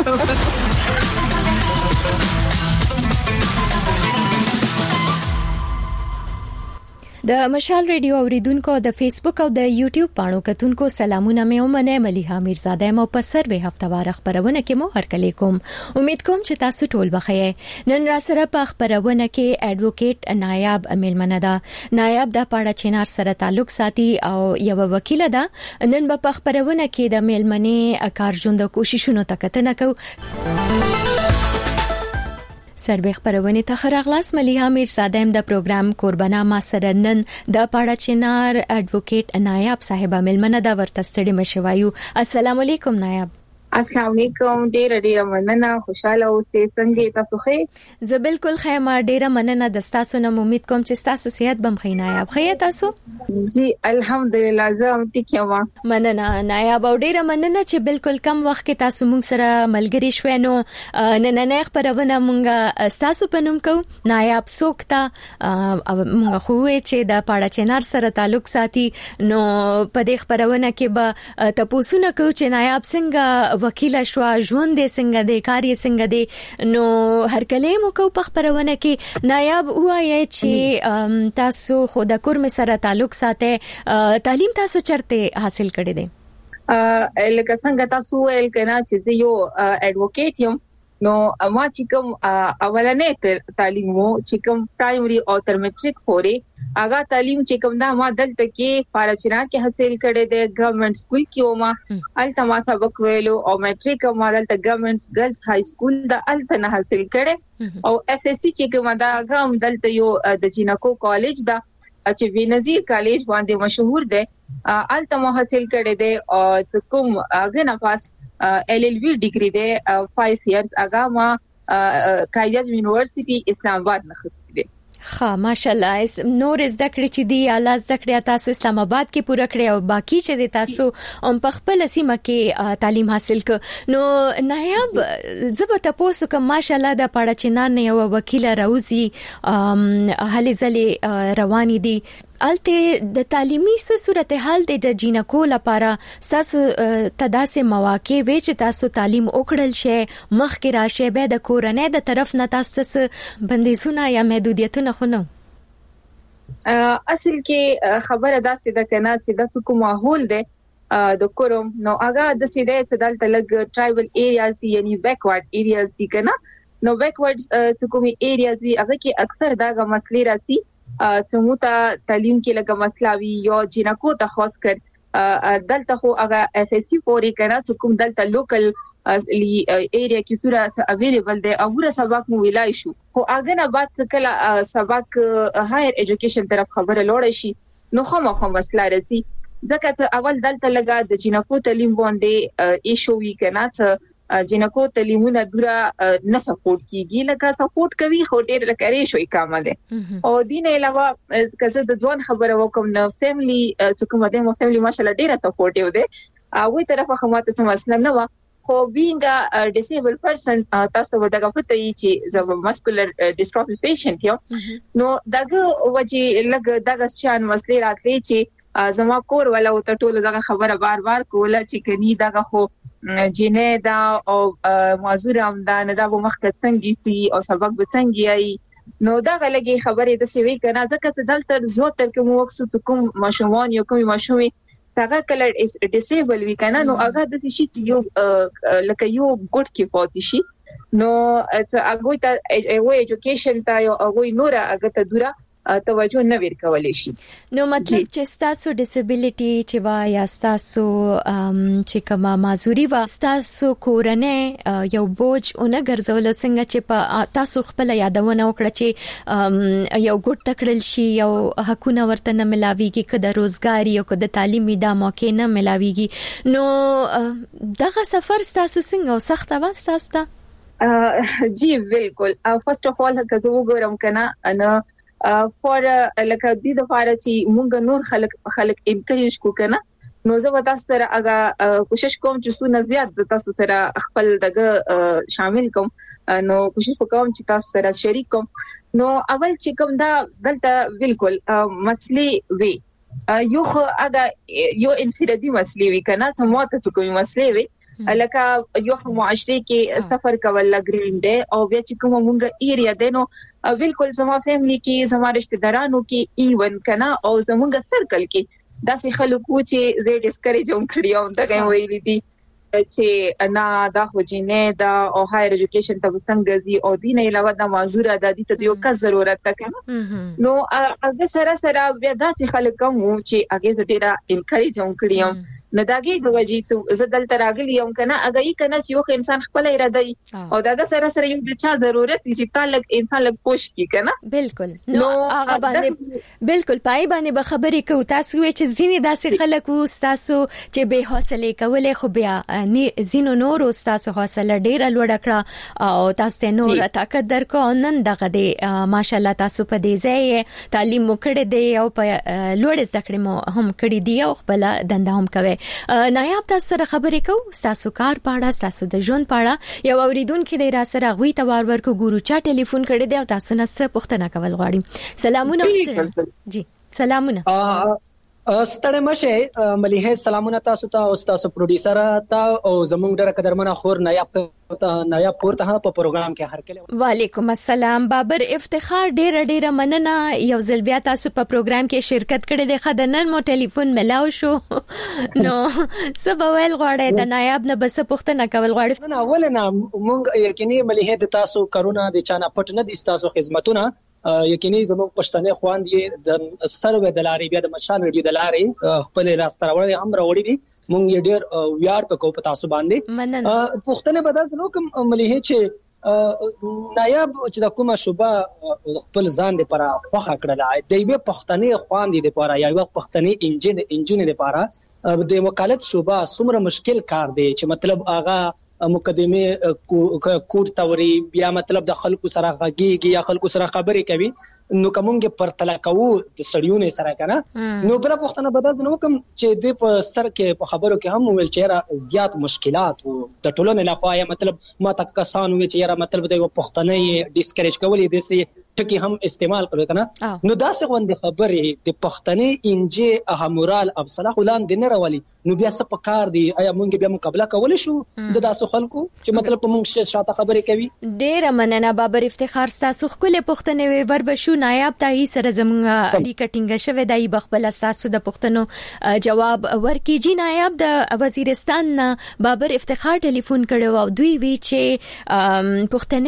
د مشال ریډیو اوریدونکو د فیسبوک او د یوټیوب پاڼو کتونکو سلامونه مې ومنه. مليحه امیرزاده مو په سروي هفتوار خبرونه کې مو هرکلی کوم. امید کوم چې تاسو ټول بخیر. نن را سره په خبرونه کې اډوکیټ نایاب میلمنه ده. نایاب د پاړه چینار سره تعلق ساتي او یو وکیل ده. نن په خبرونه کې د میلمنې کارژوند کوششونو تکتنه کو. سروي خبرونه ته خراغلاس. مليحه امیرزاده د پروګرام قربانا ما سره نن د پاړه چینار اډوکیټ نایاب صاحب میلمنه دا ورته ستړي مشوایو. السلام علیکم نایاب. السلام علیکم، ډېر مننه، خوشاله اوسئ. څنګه تاسو ښه؟ زه بالکل ښه یم، ډېر مننه د تاسو نه. امید کوم چې تاسو صحت بم ښه نایاب. ښه تاسو؟ جی الحمدلله زه هم ټیک یم. مننه نایاب، او ډېر مننه چې بالکل کم وخت کې تاسو موږ سره ملګری شوي. نو نن خبرونه موږ تاسو په نوم کوو. نایاب څوک ته موږ خو چې د پاړه چینار سره تعلق ساتي. نو په دې خبرونه کې به تاسو نه کوو چې نایاب څنګه وکیل شو، ژوند دې څنګه دې، کار یې څنګه دې. نو هر کله مو کو په خبرونه کې نایاب وایي چې تاسو خو د کور می سره تعلق ساتي. تعلیم تاسو چرته حاصل کړی دی؟ لکه څنګه تاسو ویل کنا چې یو اډوکیټ یم. نو ما چې کوم اولنې تعلیم مو چې کوم پرایمري او تر میټریک پورې هغه تعلیم چې کوم دا ما دلته کې پاراچنا کې حاصل کړی دی. ګورنمنت سکول کې ومه الته ما سبق ویلو او میټریک ما دلته ګورنمنت ګرلز های سکول دا الته نه حاصل کړی. او اف اس سی چې کوم دا هم دلته یو د جینکو کالج دا چې وینزیر کالج باندې مشهور دی الته مو حاصل کړی دی. او کوم هغه نه پاس LLB ډیګری دی 5 ایئرز هغه ما قائد یونیورسيټي اسلام آباد نه خسته دی. ها ماشاءالله. نور زده کړې چې دی اعلی زده کړې تاسو اسلام آباد کې پوره کړې او باقی چې دی تاسو په خپل سیمه کې تعلیم حاصل ک. نو نایاب زبر تاسو کوم ماشاءالله د پاړه چینار نه یو وکیل راوځي هلي ځلې رواني دي. الته د تعلیمي صورتحال د جینکو لپاره تاسو تداسه مواقع وی چې تاسو تعلیم وکړل شي مخکې راشه به د کورنۍ د طرف نه تاسو بندیزونه یا محدودیتونه خو نه. اصل کې خبره داسې ده کنه چې د کوم ماحول ده د کوم نو هغه د سیده چې دلته لګ ټرایبل ایریاز دي یعنی بیکورډ ایریاز دي کنه. نو بیکورډ چې کومي ایریاز دي هغه کې اکثر داغه مسلې راځي چې موته تعلیم کې لګه مسله وی یو جنکو ته خاص کړ دلته خو هغه اف اس سی پورې کنه چې کوم دلته لوکل ایریا کې صورت اویلیبل دی او ور سبق مو ویلای شو. خو هغه نه بعد څه کله سبق هایر ایجوکیشن طرف خبره لوړ شي نو خامخا مسله راځي. ځکه چې اول دلته لګه د جنکو تعلیم باندې ایشو وی کنه چې جنکو تعلیمونه دورا نه سپورټ کیږي لکه سپورټ کوي خو ډېر لکه شوي کامل دي. او دین علاوه کزه د ځوان خبره وکم نو فیملی چې کومه د مو فیملی ماشاءالله ډېر سپورټیو دي. وې طرفه خماته څه مسله نه و. خو being a disabled person تاسو ودغه پته چې زو مسکولر ډیسټروفي پیشنټ یو نو دغه وجه لګ دغه شان مسلې راتلې چې زما کور ولا او ټول دغه خبره بار بار کوله چې کني دغه خو جنې دا او موضوع هم دا نه دا مخکې څنګه سي او سبق به څنګه ای نو دا غلګي خبره د سوي کنه ځکه چې دلته زو تر کوم وخت کوم ماشومان یو کوم ماشومي څنګه کله ډیسیبل وی کنه نو هغه د شي چې یو لکه یو ګډ کې پاتې شي نو هغه ته وې ایجوکیشن ته یو هغه نور هغه ته دورا توجه نه ورکول شي. نو مطلب چې تاسو ډیسابیلیټي چې وا یا تاسو چې کومه معذوري وا تاسو کورنه یو بوج اونې ګرځول څنګه چې په تاسو خپل یادونه وکړه چې یو ګډ تکړل شي یو حقونه ورته نه ملاويږي کده روزګاری او کده تعلیمي د موقع نه ملاويږي. نو دغه سفر تاسو څنګه سخت و تاسو ته؟ جی بالکل. فرست اف اول که زه وګورم کنه انا فور لکه د دې لپاره چې مونږ نور خلک انکریج کو کنه نو زه وتا سره هغه کوشش کوم چې څونه زیات تاسو سره خپل دغه شامل کوم نو کوشش وکوم چې تاسو سره شریک کوم. نو اول چې کوم دا دلته بالکل مسلې وی یو هغه یو انفرادي مسلې وی کنه سموته څه کومه مسلې وی لکه یو معاشره کې سفر کول لګرین دی او بیا چې کوم مونږه ایریا دینو بالکل زما فیملی کې زما رشتہ دارانو کې ایون کنا او زمونږه سرکل کې داسې خلکو چې زه ډیسکریج هم کړیوم دا ویلي دي چې انا دا خوجینه دا او هایر ایجوکیشن ته څنګه زی او دین علاوه د معذوره د دې ته یو کا ضرورت تکه نو هغه سره بیا داسې خلک هم چې هغه زړه انکریج هم کړیوم نه داګي د وجې ته زدل تراغلی یم کنه اگه یې کنه چې یو انسان خپل اراده او داګه سره یو د چا ضرورت دي چې تعلق انسان لګ پوښ کی کنه بالکل نو هغه باندې بالکل پای باندې به خبرې کو تاسو چې زینې داسې خلک وو تاسو چې به حوصله کولې خو بیا زینو نور تاسو حوصله ډیره لوړ کړه او تاسو ته نور طاقت درکو نن دغه دی ماشالله تاسو په دې ځای تعلیم وکړه دی او په لوړ زده کړې مو هم کړې دی او خپل دنده هم کوي. نایاب تاسو سره خبرې کوو تاسو کار پاړه تاسو د ژوند پاړه یو اوریدونکو د را سره غوي توار ورکو ګورو چا ټلیفون کړی دی او تاسو نه څه پوښتنه کول غواړم. سلامونه جی سلامونه ستړی مشه مليحه سلامونه تاسو ته او تاسو پروډوسر ته او زمونږ ډېر قدرمنه خور نایاب خور ته په پروګرام کې هر کله. وعلیکم السلام بابر افتخار ډېر مننه یو ځل بیا تاسو په پروګرام کې شرکت کړې ده خدانن مو ټلیفون ملاو شو نو سبوال غواړي د نایاب نه بس پوښتنه کول غواړي. نه اولنه مونږ یقیني مليحه د تاسو کرونا د چانه پټ نه دي تاسو خدماتونه یقیني زموږ پښتنې خوان دي د سروې د لارې بیا د مشال ریډیو د لارې خپل راستراوړې هم راوړې دي مونږ ډېر ویاړ په کو په تاسو باندې پښتنې بدل نو کوم مليحه چې نایاب چې د کومه شوبه خپل ځان لپاره خوخه کړل دی به پښتنې خوان دي لپاره یا یو پښتنې انجن لپاره د وکالت شوبه څومره مشکل کار دی چې مطلب هغه مقدمه کوټ توري بیا مطلب د خلکو سره غږیږي یا خلکو سره خبرې کوي نو کومګه پر تلکاو د سړیونه سره کنه نو بل پښتنه بدل نو کوم چې د په سر کې په خبرو کې هم ویل چې زیات مشکلات وو د ټولنې لپاره مطلب ما تک کسان وی چې مطلب د پښتنې ډیسکریج کولې د سي ټکی هم استعمال کړو کنه نو دا څه غوندي خبرې د پښتنې انجه اهمورال افصله غلان د نه راولي نو بیا څه پکار دي آیا مونږ بیا مقابله کول شو د تاسو خلکو چې مطلب مونږ شاته خبرې کوي. ډېر مننه بابر افتخار تاسو خپل پښتنې ور بشو نایاب ته هي سره زموږ اړیکه ټینګه شوه دای بخبل تاسو د پښتنو جواب ورکیږي. نایاب د وزیرستان بابر افتخار ټلیفون کړو او دوی وی چې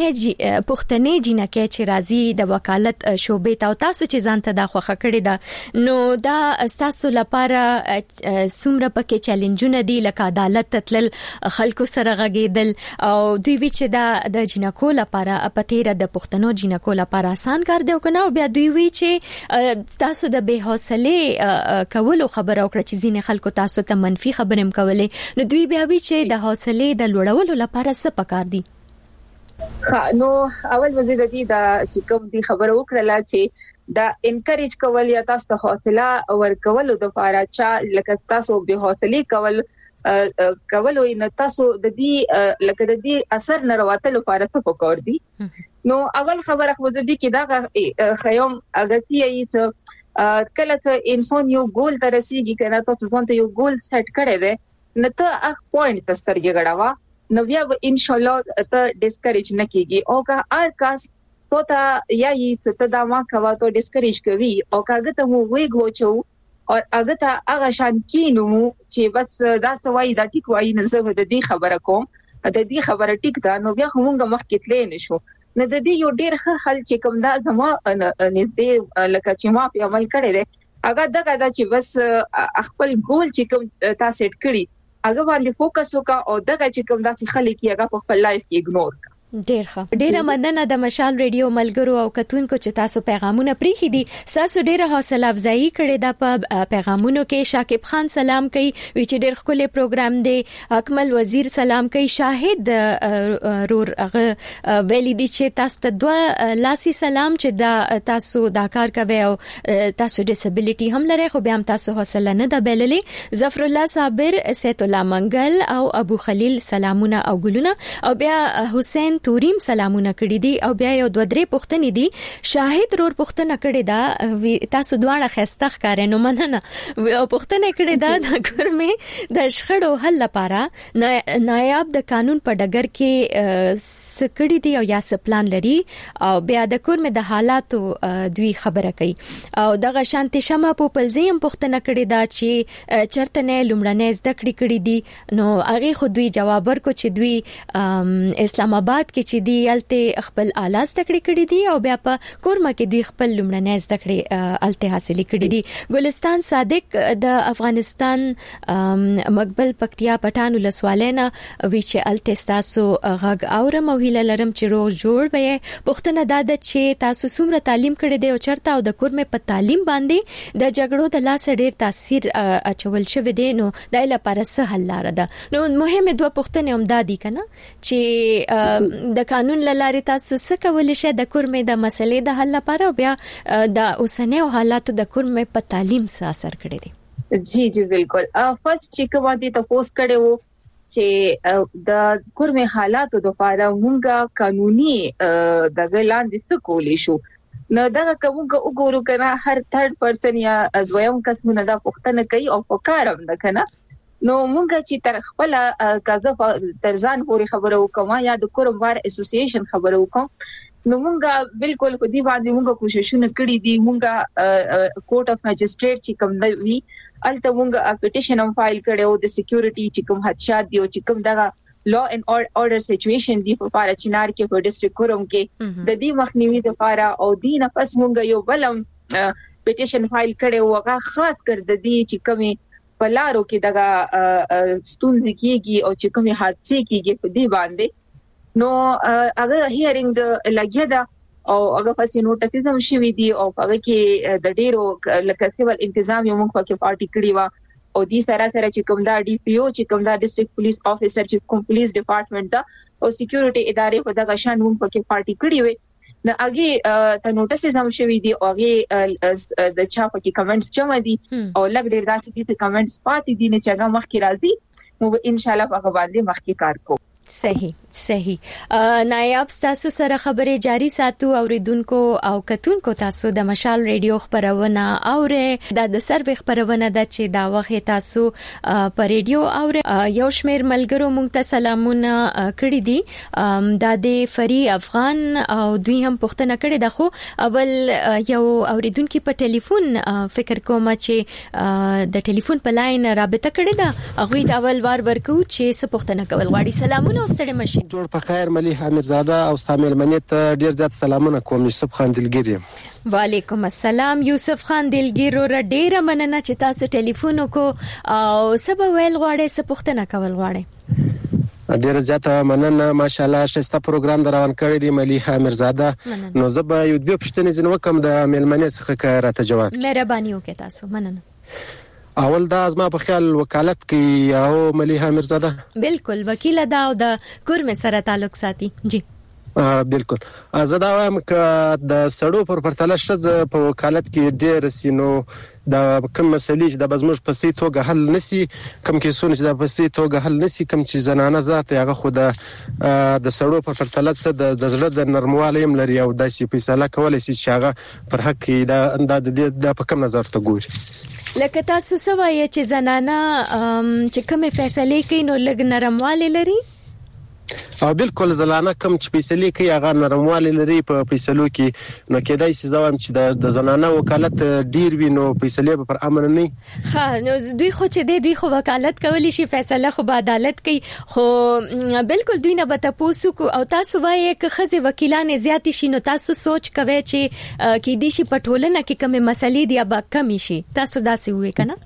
پښتنې جنکه چې راځي د وکالت شوبې ته تاسو چې ځان ته د خوخه کړی دا نو دا تاسو لپاره څومره پکې چیلنجونه دي لکه عدالت تتل خلکو سره غږیدل او دوی وی چې دا د جنکو لپاره پتیره د پښتنو جنکو لپاره آسان کار دی کنه او بیا دوی وی چې تاسو د بے حوصله کولو خبره وکړه چې ځینې خلکو تاسو ته منفي خبرې کولې نو دوی بیا وی چې د حوصله د لوړولو لپاره څه پکار دي. نو اول وزید دي دا چې کوم دي خبر وکړه چې دا انکریج کول یا تاسو ته حوصله ورکول د لپاره چې لکه تاسو به حوصله کول نو تاسو د دې لکه د دې اثر نه راوتل لپاره څه پکور دي. نو اول خبره خو زه دي کې دا خیوم اگتی چې کله چې انسان یو ګول ته رسیږي کنه تاسو ځان ته یو ګول سیټ کړی دی نو ته اخ پوینټ تسترګي غړاوه نو بیا ان شاء الله ته ډیسکریج نه کیږي او که هر کس تو ته یا یې څه ته دا ما کوا ته ډیسکریج کوي او کاغه ته مو وی غوچو او هغه ته هغه شان کینو چې بس دا سوای دا ټیک وای نه زه د دې خبره کوم د دې خبره ټیک دا نو بیا همغه مخ کې تلې نشو نه د دې یو ډیر ښه حل چې کوم دا زما نږدې لکه چې ما په عمل کړی دی هغه دغه دا چې بس خپل ګول چې کوم تاسو سیټ کړی هغه باندې فوکس وکړه او دغه چې کوم داسې خلک یې هغه په خپل لایف کې اګنور کړه. ډیره مننه د مشال ریډیو ملګرو او کتونکو چې تاسو پیغامونه پریخي دي. تاسو ډیره حوصله افزایی کړې ده په پیغامونو کې. شاکب خان سلام کوي وی چې ډیر خولي پروګرام دی. اکمل وزیر سلام کوي. شاهد رور هغه ویلي دي چې تاسو ته دوه لاسي سلام چې دا تاسو دا کار کوي او تاسو ډیسابیلیټي هم لري خو بیا هم تاسو حوصله نه ده بللې. ظفر الله صابر سید الله منګل او ابو خلیل سلامونه او ګلونه او بیا حسین توریم سلامونه کړی دي او بیا یو دوه درې پوښتنې دي. شاهد رور پوښتنه کړې ده تاسو دواړه خسته ښکارې نو مننه او پوښتنه کړې ده د ګورمه د شخړو حل لپاره نایاب د قانون په ډګر کې سکړی دی او یا سپلان لري او بیا د کورمه د حالاتو دوی خبره کوي او دغه شانتي شمه په پلزیم پوښتنه کړې ده چې چرته نه لومړنۍ زده کړې دي نو هغه خو دوی جواب ورکو چې دوی اسلام آباد کې چې دی الته خپل اعلی زده کړې دي او بیا په کورما کې دوی خپل لومړنۍ زده کړې الته حاصل کړې دي. ګلستان صادق د افغانستان مقبل پکتیا پټان ولسوالینا وی چې الته تاسو غږ اورم او هیله لرم چې روغ جوړ وي. پښتنه دا چې تاسو څومره تعلیم کړی دی او چرته او د کورمه په تعلیم باندې د جګړو د لاس ډیر تاثیر اچول شوی دی نو د لپاره څه حل لاره ده. نو مهمه دوه پښتنه هم دادي کنه چې د قانون لارې تاسو څه کولای شئ د کورمه د مسلې د حل لپاره بیا د اوسنیو حالاتو د کورمه په تعلیم څه اثر کړی دی؟ جی بالکل. فرست چې کوم دي تاسو کړو چې د کورمه حالاتو د لپاره مونږه قانوني د ګلاندې څه کولای شو نو دا کومه وګورو کنه هر تھرد پرسن یا دویم کس مونږ دا پوښتنه کوي او فکرم ده کنه نو مونږ چې تر خپل کاذب ترزان پورې خبرو کوم یا د کورم بار اسوسییشن خبرو کوم نو مونږ بالکل په دې باندې مونږ کوششونه کړې دي. مونږ کورټ اف ماجستریټ چې کوم دی الته مونږ پټیشن هم فایل کړو د سکیورټي چې کوم حادثات دي او چې کوم دغه لا اینڈ اورډر سچويشن دی په پاره چنار کې په ډیسټریکټ کورم کې د دې مخنیوي لپاره او دینه پس مونږ یو بلم پټیشن فایل کړو هغه خاص کر د دې چې کومي پلارو کې دغه ستونزې کیږي او چې کومي حادثه کیږي په دې باندې نو هغه هیرینګ لګیا دا او هغه پسې نوټیسز هم شوي دي او هغه کې د ډیرو لکه سیول انتظام یو موږ په پارټي کړی و او دې سره چې کوم دا ډي پی او چې کوم دا ډیسټریکټ پولیس افیسر چې کوم پولیس ډپارټمنټ دا او سکیورټي ادارې په دغه شان موږ په پارټي کړی و نو هغه ته نوټیسز هم شوي دي او هغه د چا په کې کمنټس جمع دي او لږ ډیر داسې چې کمنټس پاتې دي نه چې هغه مخکې راځي نو ان شاء الله هغه باندې مخکې کار کوو. صحیح نایاب تاسو سره خبرې جاری ساتو اوریدونکو او کتونکو تاسو د مشال ریډیو خبرونه اوره د سروي خبرونه د چې دا وخت تاسو په ریډیو اوره یو شمیر ملګرو مونږ ته سلامونه کړی دي د فری افغان او دوی هم پوښتنه کړې ده خو اول یو اوریدونکو په ټلیفون فکر کوم چې د ټلیفون په لاین رابطه کړې ده هغه د اول وار ورکو چې څه پوښتنه کول غواړي. سلامونه واستړی مشي جوړ په خیر مليح امیرزاده او استامل منیت ډیر زیات سلامونه کوم یوسف خان دلګری. وعلیکم السلام یوسف خان دلګری را ډیر مننه چې تاسو ټلیفون کو او سبا ویل غواړي څه پوښتنه کول غواړي. ډیر زیات مننه ماشاءالله شسته پروګرام دروان کړی دی مليح امیرزاده نو زبا یو دوه پښتنې زنه وکم د ملمنې څخه راته جواب مهرباني وکړه تاسو مننه. اول دا ازما په خیال وکالت کې او مليح امیرزاده بالکل وکیل دا او د کورمه سره تعلق ساتي. جی بالکل زه دا وایم ک د سړو پر پرتله شز په وکالت کې ډیر سينو د کوم مسلې چې د بزمش په سي توګه حل نسی کوم کې سونه چې د په سي توګه حل نسی کوم چې زنانه ذات هغه خو د سړو په پرتله څه د زړه د نرموالي هم لري او د سي فیصله کولای شي چې هغه پر حق کې د په کوم نظر ته ګوري. لکه تاسو سوای چې زنانه چې کومه فیصله کوي نو لګ نرمواله لري او بالکل زلانه کم چې فیصله کوي هغه نرموالی لري په فیصلو کې نو کېدای شي زوام چې د زنانه وکالت ډیر وینو فیصله پر امن نه ها نو دوی خو چې دوی خو وکالت کولی شي فیصله خو به عدالت کوي خو بالکل دوی نه به تاسو کو او تاسو وایي چې خزي وکیلان زیات شي نو تاسو سوچ کوي چې کې دي شي پټولنه کې کومه مسلې دی به کم شي تاسو داسې وې کنه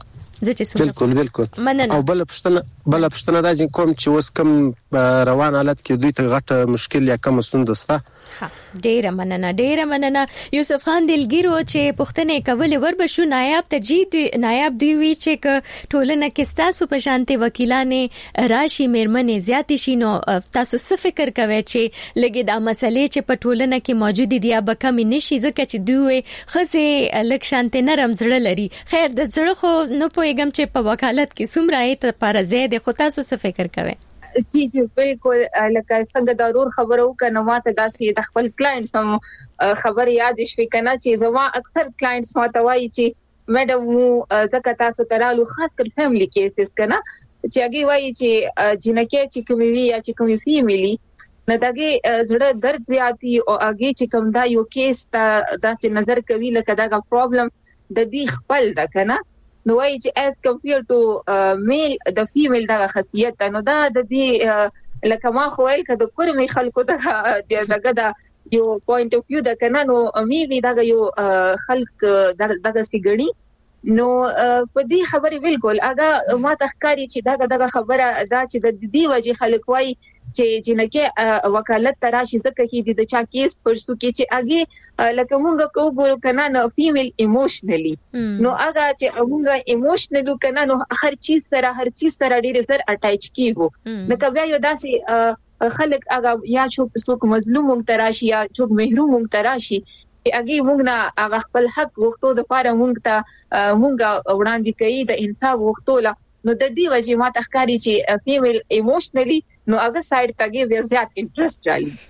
بالکل او بل پښتنه دا ځین کوم چې اوس کوم روان حالت کې دوی ته غټ مشکل یا کوم ستونزه ستا ډیره مننه یوسف خان دلګیرو چې پښتنه کول وربشو نایاب تجدید نایاب دی وی چې ټولنه کې تاسو په شانتي وکیلانه راشي مېرمنې زیات شي نو تاسو څه فکر کوئ چې لګي دا مسلې چې په ټولنه کې موجود دي یا به کم نشي ځکه چې دوی خزه لک شانتي نرم زړه لري خیر د زړه خو نه پويګم چې په وکالت کې څومره ته پر زیاده خو تاسو څه فکر کوئ جی بالکل لکه څنګه ضرور خبرو کنه ماته داسې د خپل کلاینټس هم خبر یاد شوي کنه چې زما اکثر کلاینټس ماته وایي چې میډم زکه تاسو ترالو خاص کر فیملی کیسز کنه چې هغه وایي چې جنکه چې کومي یا چې کومي فیملی نه دغه زړه درد زیاتی او هغه چې کوم دا یو کیس داسې نظر کوي لکه دا پرابلم د دې خپل دا کنه نو وایي چې as compared to male د female دغه خاصیت نو دا د دې لکه ما خو ویل کده کورمي خلکو دغه دا یو پوینټ اف ویو د کنه نو می دغه یو خلک دغه سیګړي نو په دې خبرې بالکل هغه ما تخکاری چې دغه خبره دا چې د دې وجه خلک وایي چې جنکه وکالت تراشي زکه کې د چا کیس پرسو کې چې اگې لکه مونږ کو ګورو کنه نو فیمیل ایموشنلی نو هغه چې مونږ ایموشنلو کنه نو هر چیز سره ډیر زر اٹیچ کیږو نو کبه یو داسې خلک هغه یا څوک مظلوم مونږ تراشي یا څوک محروم مونږ تراشي اگې مونږ نه هغه خپل حق وختو د پاره مونږ ته مونږ وړاندې کوي د انصاف وختوله نو د دې وجه ما تخکاری چې فیمیل ایموشنلی نو هغه سایډ تاګي ور زیات انټرست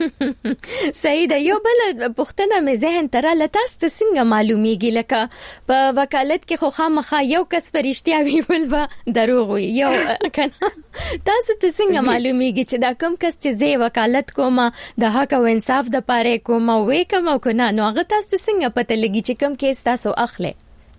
راځي صحیح ده یو بل پښتنه مې ذهن تر لتاست څنګه معلومیږي لکه په وکالت کې خو خامخا یو کس پرشتیا ویول و دروغ وي یو کنه تاسو ته څنګه معلومیږي چې دا کوم کس چې زه وکالت کوم د حق او انصاف د پاره کوم وې کوم کنه نو هغه تاسو څنګه پته لګي چې کوم کیس تاسو اخلي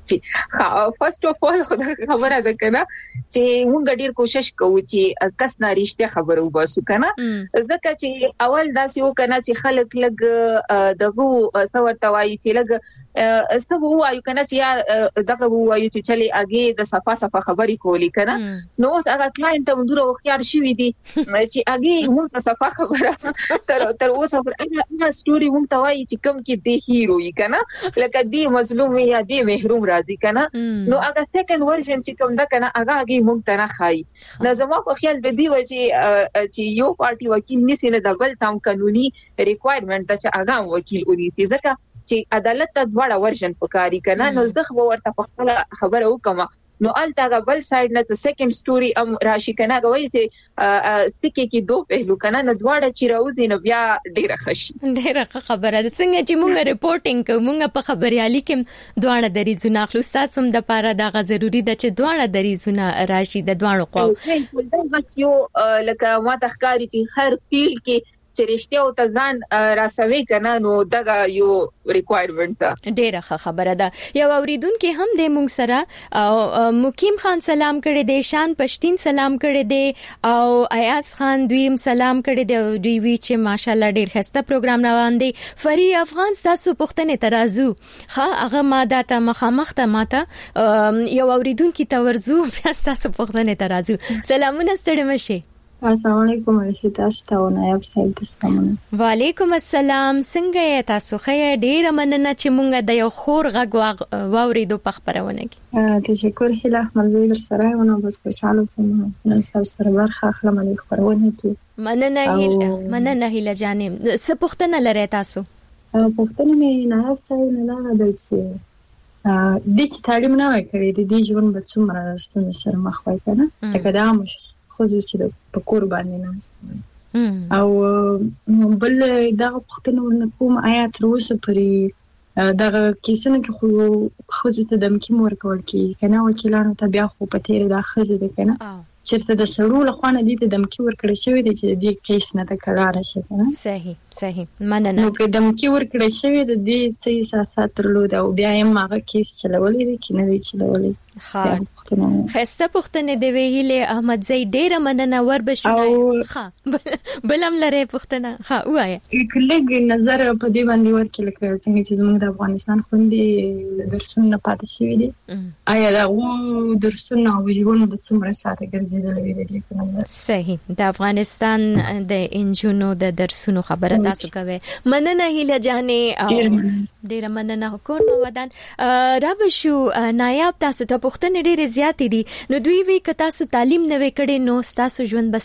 فرست اف اول خبره ده کنه چې موږ ډیر کوشش کوو چې کس نه رښتیا خبرو وباسو کنه ځکه چې اول داسې وکنه چې خلک لګ دغه څورته وایي چې لګ سبو وایو کنه چې یا دغه وایو چې چلی اگې د صفه خبرې کولی کنه نو اوس هغه کلاینټ ته مدور وختیار شوی دی چې اگې موږ صفه خبره تر اوسه پر هغه سټوري موږ ته وایي چې کوم کې دی هیروي کنه لکه دی مظلوم یا دی محروم راځي کنه نو هغه سیکنډ ورژن چې کوم دا کنه هغه موږ ته نه خای نو زما په خیال د دې وجه چې یو پارټي وکیل نسی نه د بل تام قانوني ریکوایرمنت ته چې هغه وکیل ونیسي ځکه چې عدالت ته دواړه ورژن پکاري کنه نو زه خو ورته په خپل خبره وکم نو الته بل سایډ نه سیکنډ سټوري ام راشي کنه غوي چې سکه کې دوه پهلو کنه نو دواړه چې راوځي نو بیا ډیره خبره ده څنګه چې موږ ریپورټینګ کوو موږ په خبريالي کې دواړه دریزونه خلاص تاسو د پاره دا ضروری ده چې دواړه دریزونه راشي د دواړو خو یو لکه ما تخکاری چې هر فیلډ کې چې رښتیا او تزان راسوي کنه نو دغه یو ریکوایرمنت ده ډیره خبره ده یو اوریدونکو هم د مونږ سره مقیم خان سلام کړي دي شان پښتين سلام کړي دي او ایاز خان دویم سلام کړي دي دوی وی چې ماشاالله ډیر خسته پروګرام روان دي فری افغان تاسو پښتنه ترازو هغه ماده ته مخامخ ته ماته یو اوریدونکو ته ورزو تاسو پښتنه ترازو سلامونه ستړي مشه السلام علیکم تاسو ته نایب صاحب تاسو وعلیکم السلام څنګه تاسو خیر ډیر مننه چې مونږ د یو خور غږ واوریدو په خبرونه کې تشکر هله مرزي سره ونه بس خوشاله سوم نن سره برخه اخلم د خبرونه کې مننه هله جانم څه پوښتنه لرئ تاسو پوښتنه مې نایب صاحب نه لرم چې د تعلیم نه وکړي د دې ژوند په څومره ستونزې سره مخ وای کنه لکه دا مش خو چې په کور باندې ناست او بل دا پښتنه ورنکوم آیا تر اوسه پرې دغه کیسونه کې خو ته د مکمور کول کی کنه وکیلانو ته بیا خو په تیر د خزه ده کنه چیرته د سړو لخوانه دي ته دمکی ورکړی شوی دی چې د کیس نه د کلاره شي کنه. صحیح مننه. نو که دمکی ورکړی شوی د دې څه احساسات درلود او بیا یې ماغه کیس چلولې دي کې نه دی چلولې. خسته پښتنه دی ویلې احمد زئی ډیره مننه وربښنه. ها بلم لره پښتنه ها وایا کله نظر په دې باندې ورکړل کړه چې زموږ د افغانستان خوندې درسونه پاتې شوی دي. آیا دا و درسونه او ژوند د څومره ساته ګرځیدل وی دي په نظر. صحیح د افغانستان د انجونو د درسونو خبره تاسو کوي. مننه هیله جانې ډیره مننه حکومت ودان راوښو نایاب تاسو ته پښتنې ډېرې زیاتې دي نو دوی وی که تاسو تعلیم نه وکړي نو تاسو ژوند به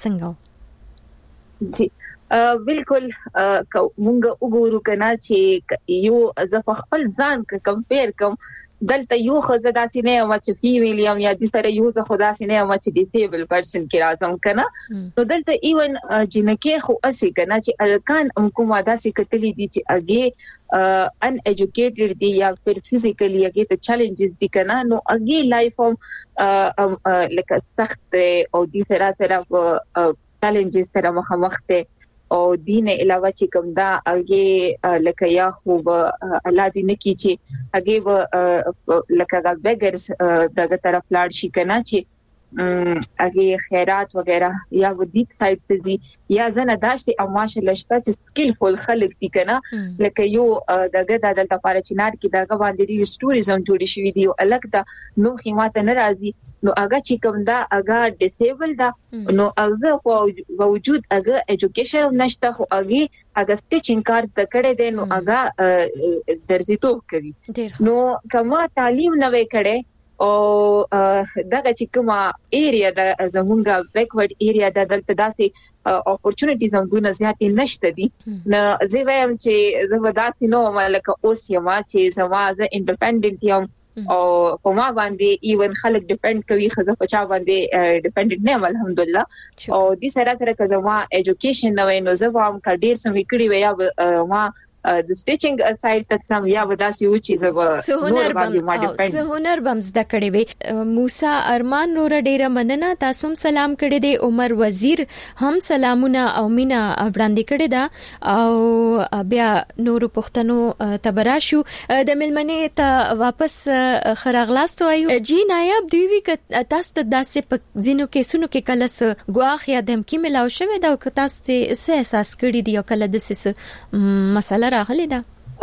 څنګه؟ جی بالکل مونږ وګورو کنه چې یو زه خپل ځان کمپیر کوم دلته یو خزه داسې نه او چې فیمیل یا د سره یو زه خدا سي نه او چې ډیسیبل پرسن کې راځم کنه نو دلته ایون جنکه خو اسی کنه چې الکان کومه داسې کتلې دي چې اگې ان ایجوکیټډ دي یا پر فزیکلی اگې ته چیلنجز دي کنه نو اگې لایف هم لکه سخت او د سره چیلنجز سره مخامخ ته او دین علاوه چې کوم دا اگې لکه یا خوب الله دې نکي چې اگې لکه بیګرز دغه طرف لاړ شي کنه چې اگې خیرات وغیرہ یا ودیت سایت ته زی یا زنه داشتي او ماشاءالله شته چې سکیلفول خلک دي کنه لکه یو دغه د دلته پاره چینار کې دغه باندې ډیری سټوریز هم جوړې شوې دي او الګ دا نو خیمات نه راځي نو هغه چې کوم دا هغه ډیسیبل دا نو هغه وجود هغه ایجوکیشن نشته خو هغه سټیچینګ کارز د کړه دي نو هغه درځيتوب کوي نو کما تعلیم نه وکړي او دغه چې کومه ایریا د زمونږه بیکورډ ایریا د دلته داسې اپورچونټیز هم دونه زیاتې نشته دي نو زه وایم چې زه وداسې نو ملک اوس یم چې زما زه انډیپندنت یم او په ما باندې ایون خلک ډیپند کوي خزه په چا باندې ډیپندنت نه الحمدلله او د سره که زما ایجوکیشن نو نو زه هم کا ډیر سم وکړی ویا ما د سټیچینګ سایت ته تم یا وداسي و چې زه هنر بم زده کړې وي. موسی ارمان نور ډیره مننه تاسو سلام کړی دی. عمر وزیر هم سلامونه او مینا وړاندې کړی دا او بیا نور پښتنو تبراشو د ملمنې ته واپس خراغلاست وایو. جی نایب دوی وی تاسو ته داسې په ځینو کیسونو کې کله غواخ یا دمکی ملاو شوی دا که تاسو ته احساس کړی دی او کله د څه مسله راغلی دا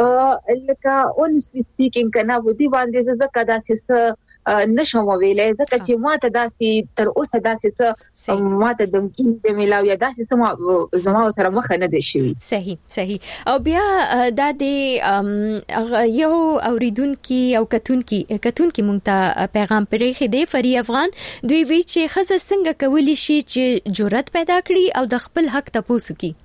لکه اونستلی سپیکینګ کنه و دي باندې زکه داسې نشم ویلې زکه چې ماته داسې تر اوسه داسې ماته د ممکن ملاو یا داسې زما سره مخ نه دي شوی. صحیح او بیا د یو اوریدونکو او کتونکو مونږ ته پیغام پرېخې دی فری افغان دوی وی چې خزه څنګه کولی شي چې جرأت پیدا کړي او د خپل حق تاسو کی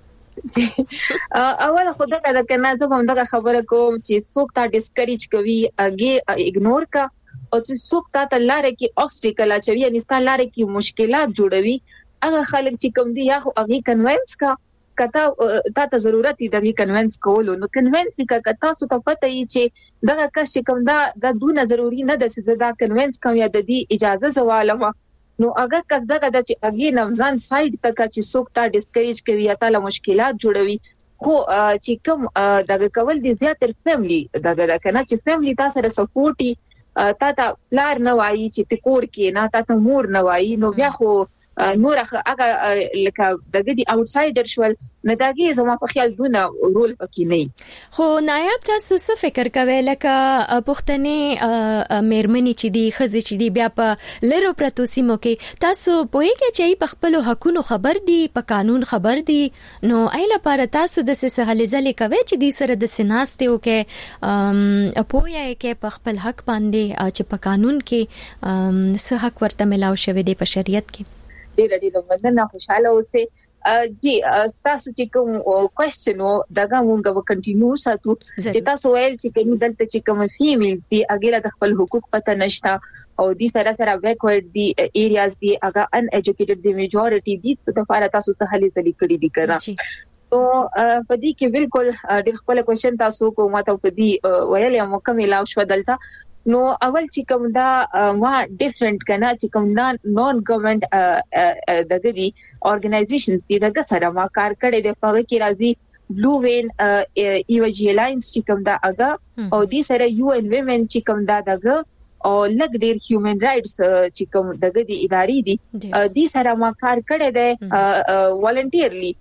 اول خدای دا کنه زه هم دا خبره کوم چې څوک تا ډیسکریج کوي اگې اګنور کا او چې څوک تا لاره کې obstacle اچوي یعنی ستاسو لاره کې مشکلات جوړوي هغه خلک چې کوم دي یا هغه کنوینس کا کته تا ضرورت دی د کنوینس کولو نو کنوینس کا کته څه ته پته یي چې دا کس چې کوم دا دونه ضروری نه ده چې دا کنوینس کوم یا د دې اجازه زوالمه نو اگر کس دغه د چې اگې نوزان سایت تک چې څوک تا ډیسکریج کوي یا تعالی مشکلات جوړوي خو چې کوم دغه کول دي زیاتره فیملی دغه کنه چې فیملی تاسو سره سپورټي تا پلار نه وایي چې تکور کې نه تا مور نه وایي نو بیا خو نور هغه لکه دغه دی اوټسایډر شول نه داګه زما په خیال دونه رول پکې نه خو نایب تاسو څه فکر کوئ لکه پښتنې مېرمنې چې دی خزې چې دی بیا په لرو پرتو سیمو کې تاسو پوهیږئ چې په خپل حقونو خبر دي په قانون خبر دي نو ایله لپاره تاسو د څه هلې ځلې کوي چې دی سره د سناستو کې پوهیږئ کې په خپل حق باندې چې په قانون کې څه حق ورته ملاو شوی دی په شریعت کې ډېر مننه خوشاله اوسئ جی تاسو چې کوم کوېسچن دغه مونږ به کنټینیو ساتو چې تاسو ویل چې کوم دلته چې کوم فیمیلز دي اګه د خپل حقوق پته نشته او د سره بیکورډ دي ایریاز دي اګه ان ایجوکیټډ دي میجورټي دي په لپاره تاسو څه هلي ځلې کړی دي کړه او په دې کې بالکل ډېر خپل کوېسچن تاسو کومه ته په دې ویل یا مکمل او شو دلته نو اول چې کوم دا ما ډیفرنٹ کنا چې کوم نون ګورنمنت دغه دي اورګنایزیشنز دي دغه سره ما کار کړی د پاره کې راځي بلو وین ایوجی الاینس چې کوم دا اگا او دې سره یو ان ویمن چې کوم دا دغه او لګ ډیر هیومن رائټس چې کوم دغه دي ادارې دي دې سره ما کار کړی دی والنټیرلی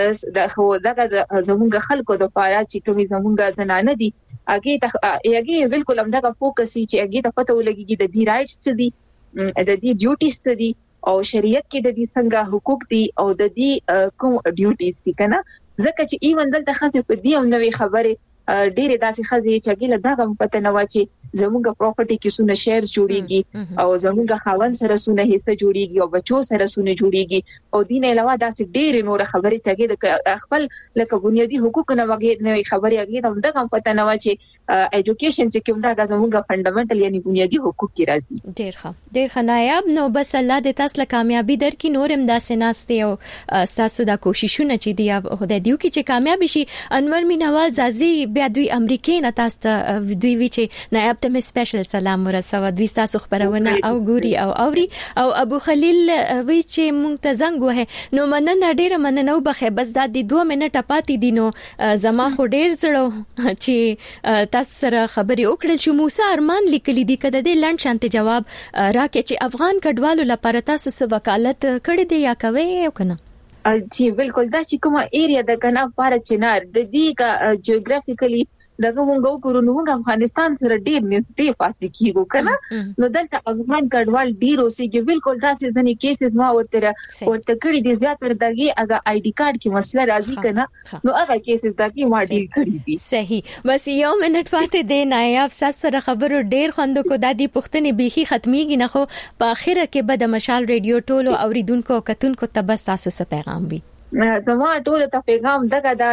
دغه زمونږ خلکو د پاره چې کوم زمونږ زنانه دي اګه بالکل همدغه فوکس چې اګه ته پته ولګي د دې رائټس څه دي د دې ډیوټیز څه دي او شریعت کې د دې څنګه حقوق دي او د دې کوم ډیوټیز دي کنه ځکه چې ایون دلته خاصه په دې نوې خبره ډېر داسې خزي چې ګله دغه پته نه واچي زموږ پراپرټي کې سونه شیرز جوړيږي او زموږ خاوند سره سونه حصہ جوړيږي او بچو سره سونه جوړيږي او دین علاوه داسې ډېر نور خبرې چې د خپل لکه بنیادی حقوق نه وګړي نوې خبرې اګه دغه پته نه واچي اډوکیشن چې کوم دا زموږ فندامنټل یعنی بنیادی حقوق کې راځي ډېر خنایاب نو بس الله دې تاسو له کامیابی درکې نورم داسې ناشته او تاسو دا کوششونه چې دی خدای دیو کې چې کامیاب شي انور مینوال زازي بیا دوی امریکای نه تاسو ته دوی وی چې نایب ته سپیشل سلام ورسوه دوی تاسو خبرونه او ګوري او اوري او ابو خلیل وی چې مونږ ته زنګ وه نو مننه ډیره مننه وبخه بس دا د 2 منټه پاتې دي نو زما خو ډیر زړه چې تاسو سره خبري وکړل چې موسی ارمان لیکلي دي کده د لند شانت جواب راکې چې افغان کډوالو لپاره تاسو سره وکالت کړی دی یا کوي او کنه جی بالکل دا چې کومه ایریا د کنه پاره چنار د دې کا جیوغرافیکلی دغه مونږ وګورو نو موږ افغانستان سره ډیر نږدې پاتې کیږو کنه نو دلته افغان کډوال ډیر اوسېږي بالکل تاسو ځنې کیسز ما ورته کړی دي زیاتره دغه اګه آی ډی کارت کې مسله راځي کنه نو هغه کیسز دغه ما ډیر کړی دي صحیح بس یو منټ پاتې دی نایاب سره خبرو ډیر خوند کو دادی پښتنې بيخي ختميږي نه خو په اخره کې به د مشال ریډیو ټولو اوریدونکو کتونکو ته بس تاسو څه پیغام وي زما ټول ته پیغام دغه دا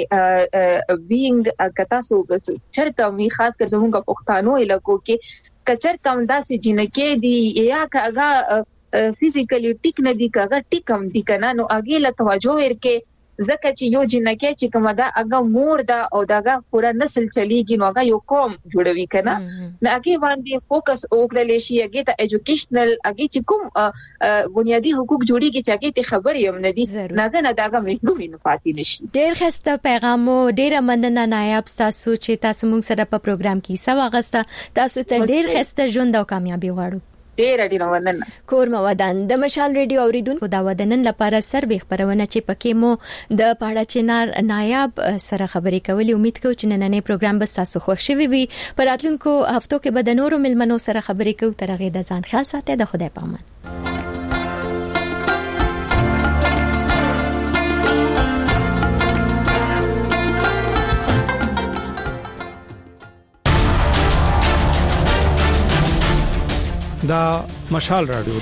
چې بینګ کتا سو چرته می خاص کر زموږ پښتانو علاقو کې کچر کم داسې جنکې دي یا کاغه فزیکلی ټیک نه دي کاغه ټیکم دي کنه نو اګه له توجه ورکه زکه چې یو جنکې چې کومه دا اګه مور دا او داګه پورا نسل چلیږي نو هغه یو قوم جوړوي کنه نو هغه باندې فوکس وکړل شي هغه ته ایجوکیشنل هغه چې کوم بنیادی حقوق جوړیږي چې هغه ته خبرې هم نه دي نه داګه محدود نه پاتې نشي ډېر خسته پیغام ډېر مننه نایب تاسو چې تاسو موږ سره په پروګرام کې سوا غسته تاسو ته ډېر خسته ژوند او کامیابی غواړو ډېر مننه کور مو ودان د مشال ریډیو اوریدونکو دا ودنن لپاره سروې خبرونه چې پکې مو د پاړه چنار نایب سره خبرې کولې امید کوم چې نننې پروګرام به تاسو خوښ شي وي پر راتلونکو هفتو کې به د نورو ملمنو سره خبرې کوو تر هغه د ځان خیال ساتئ د خدای په امان دا مشال رادیو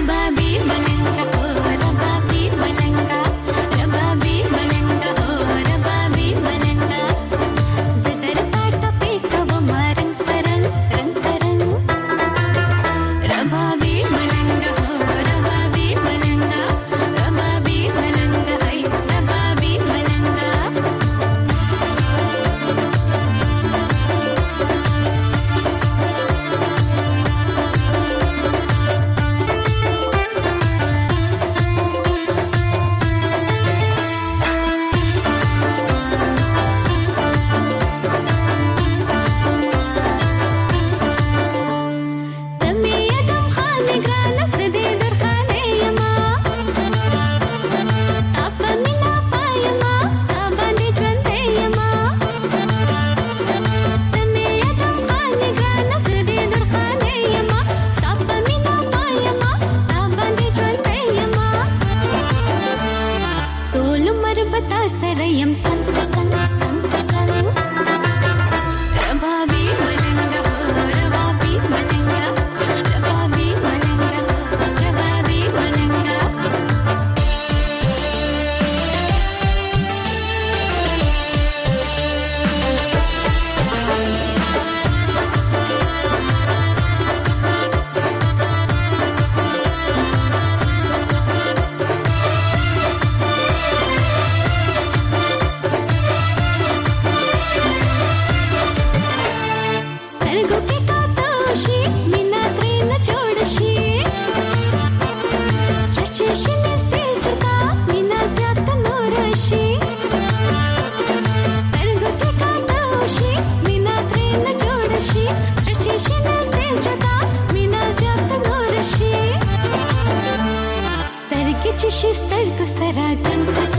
रबाबी मलंगा سره جنت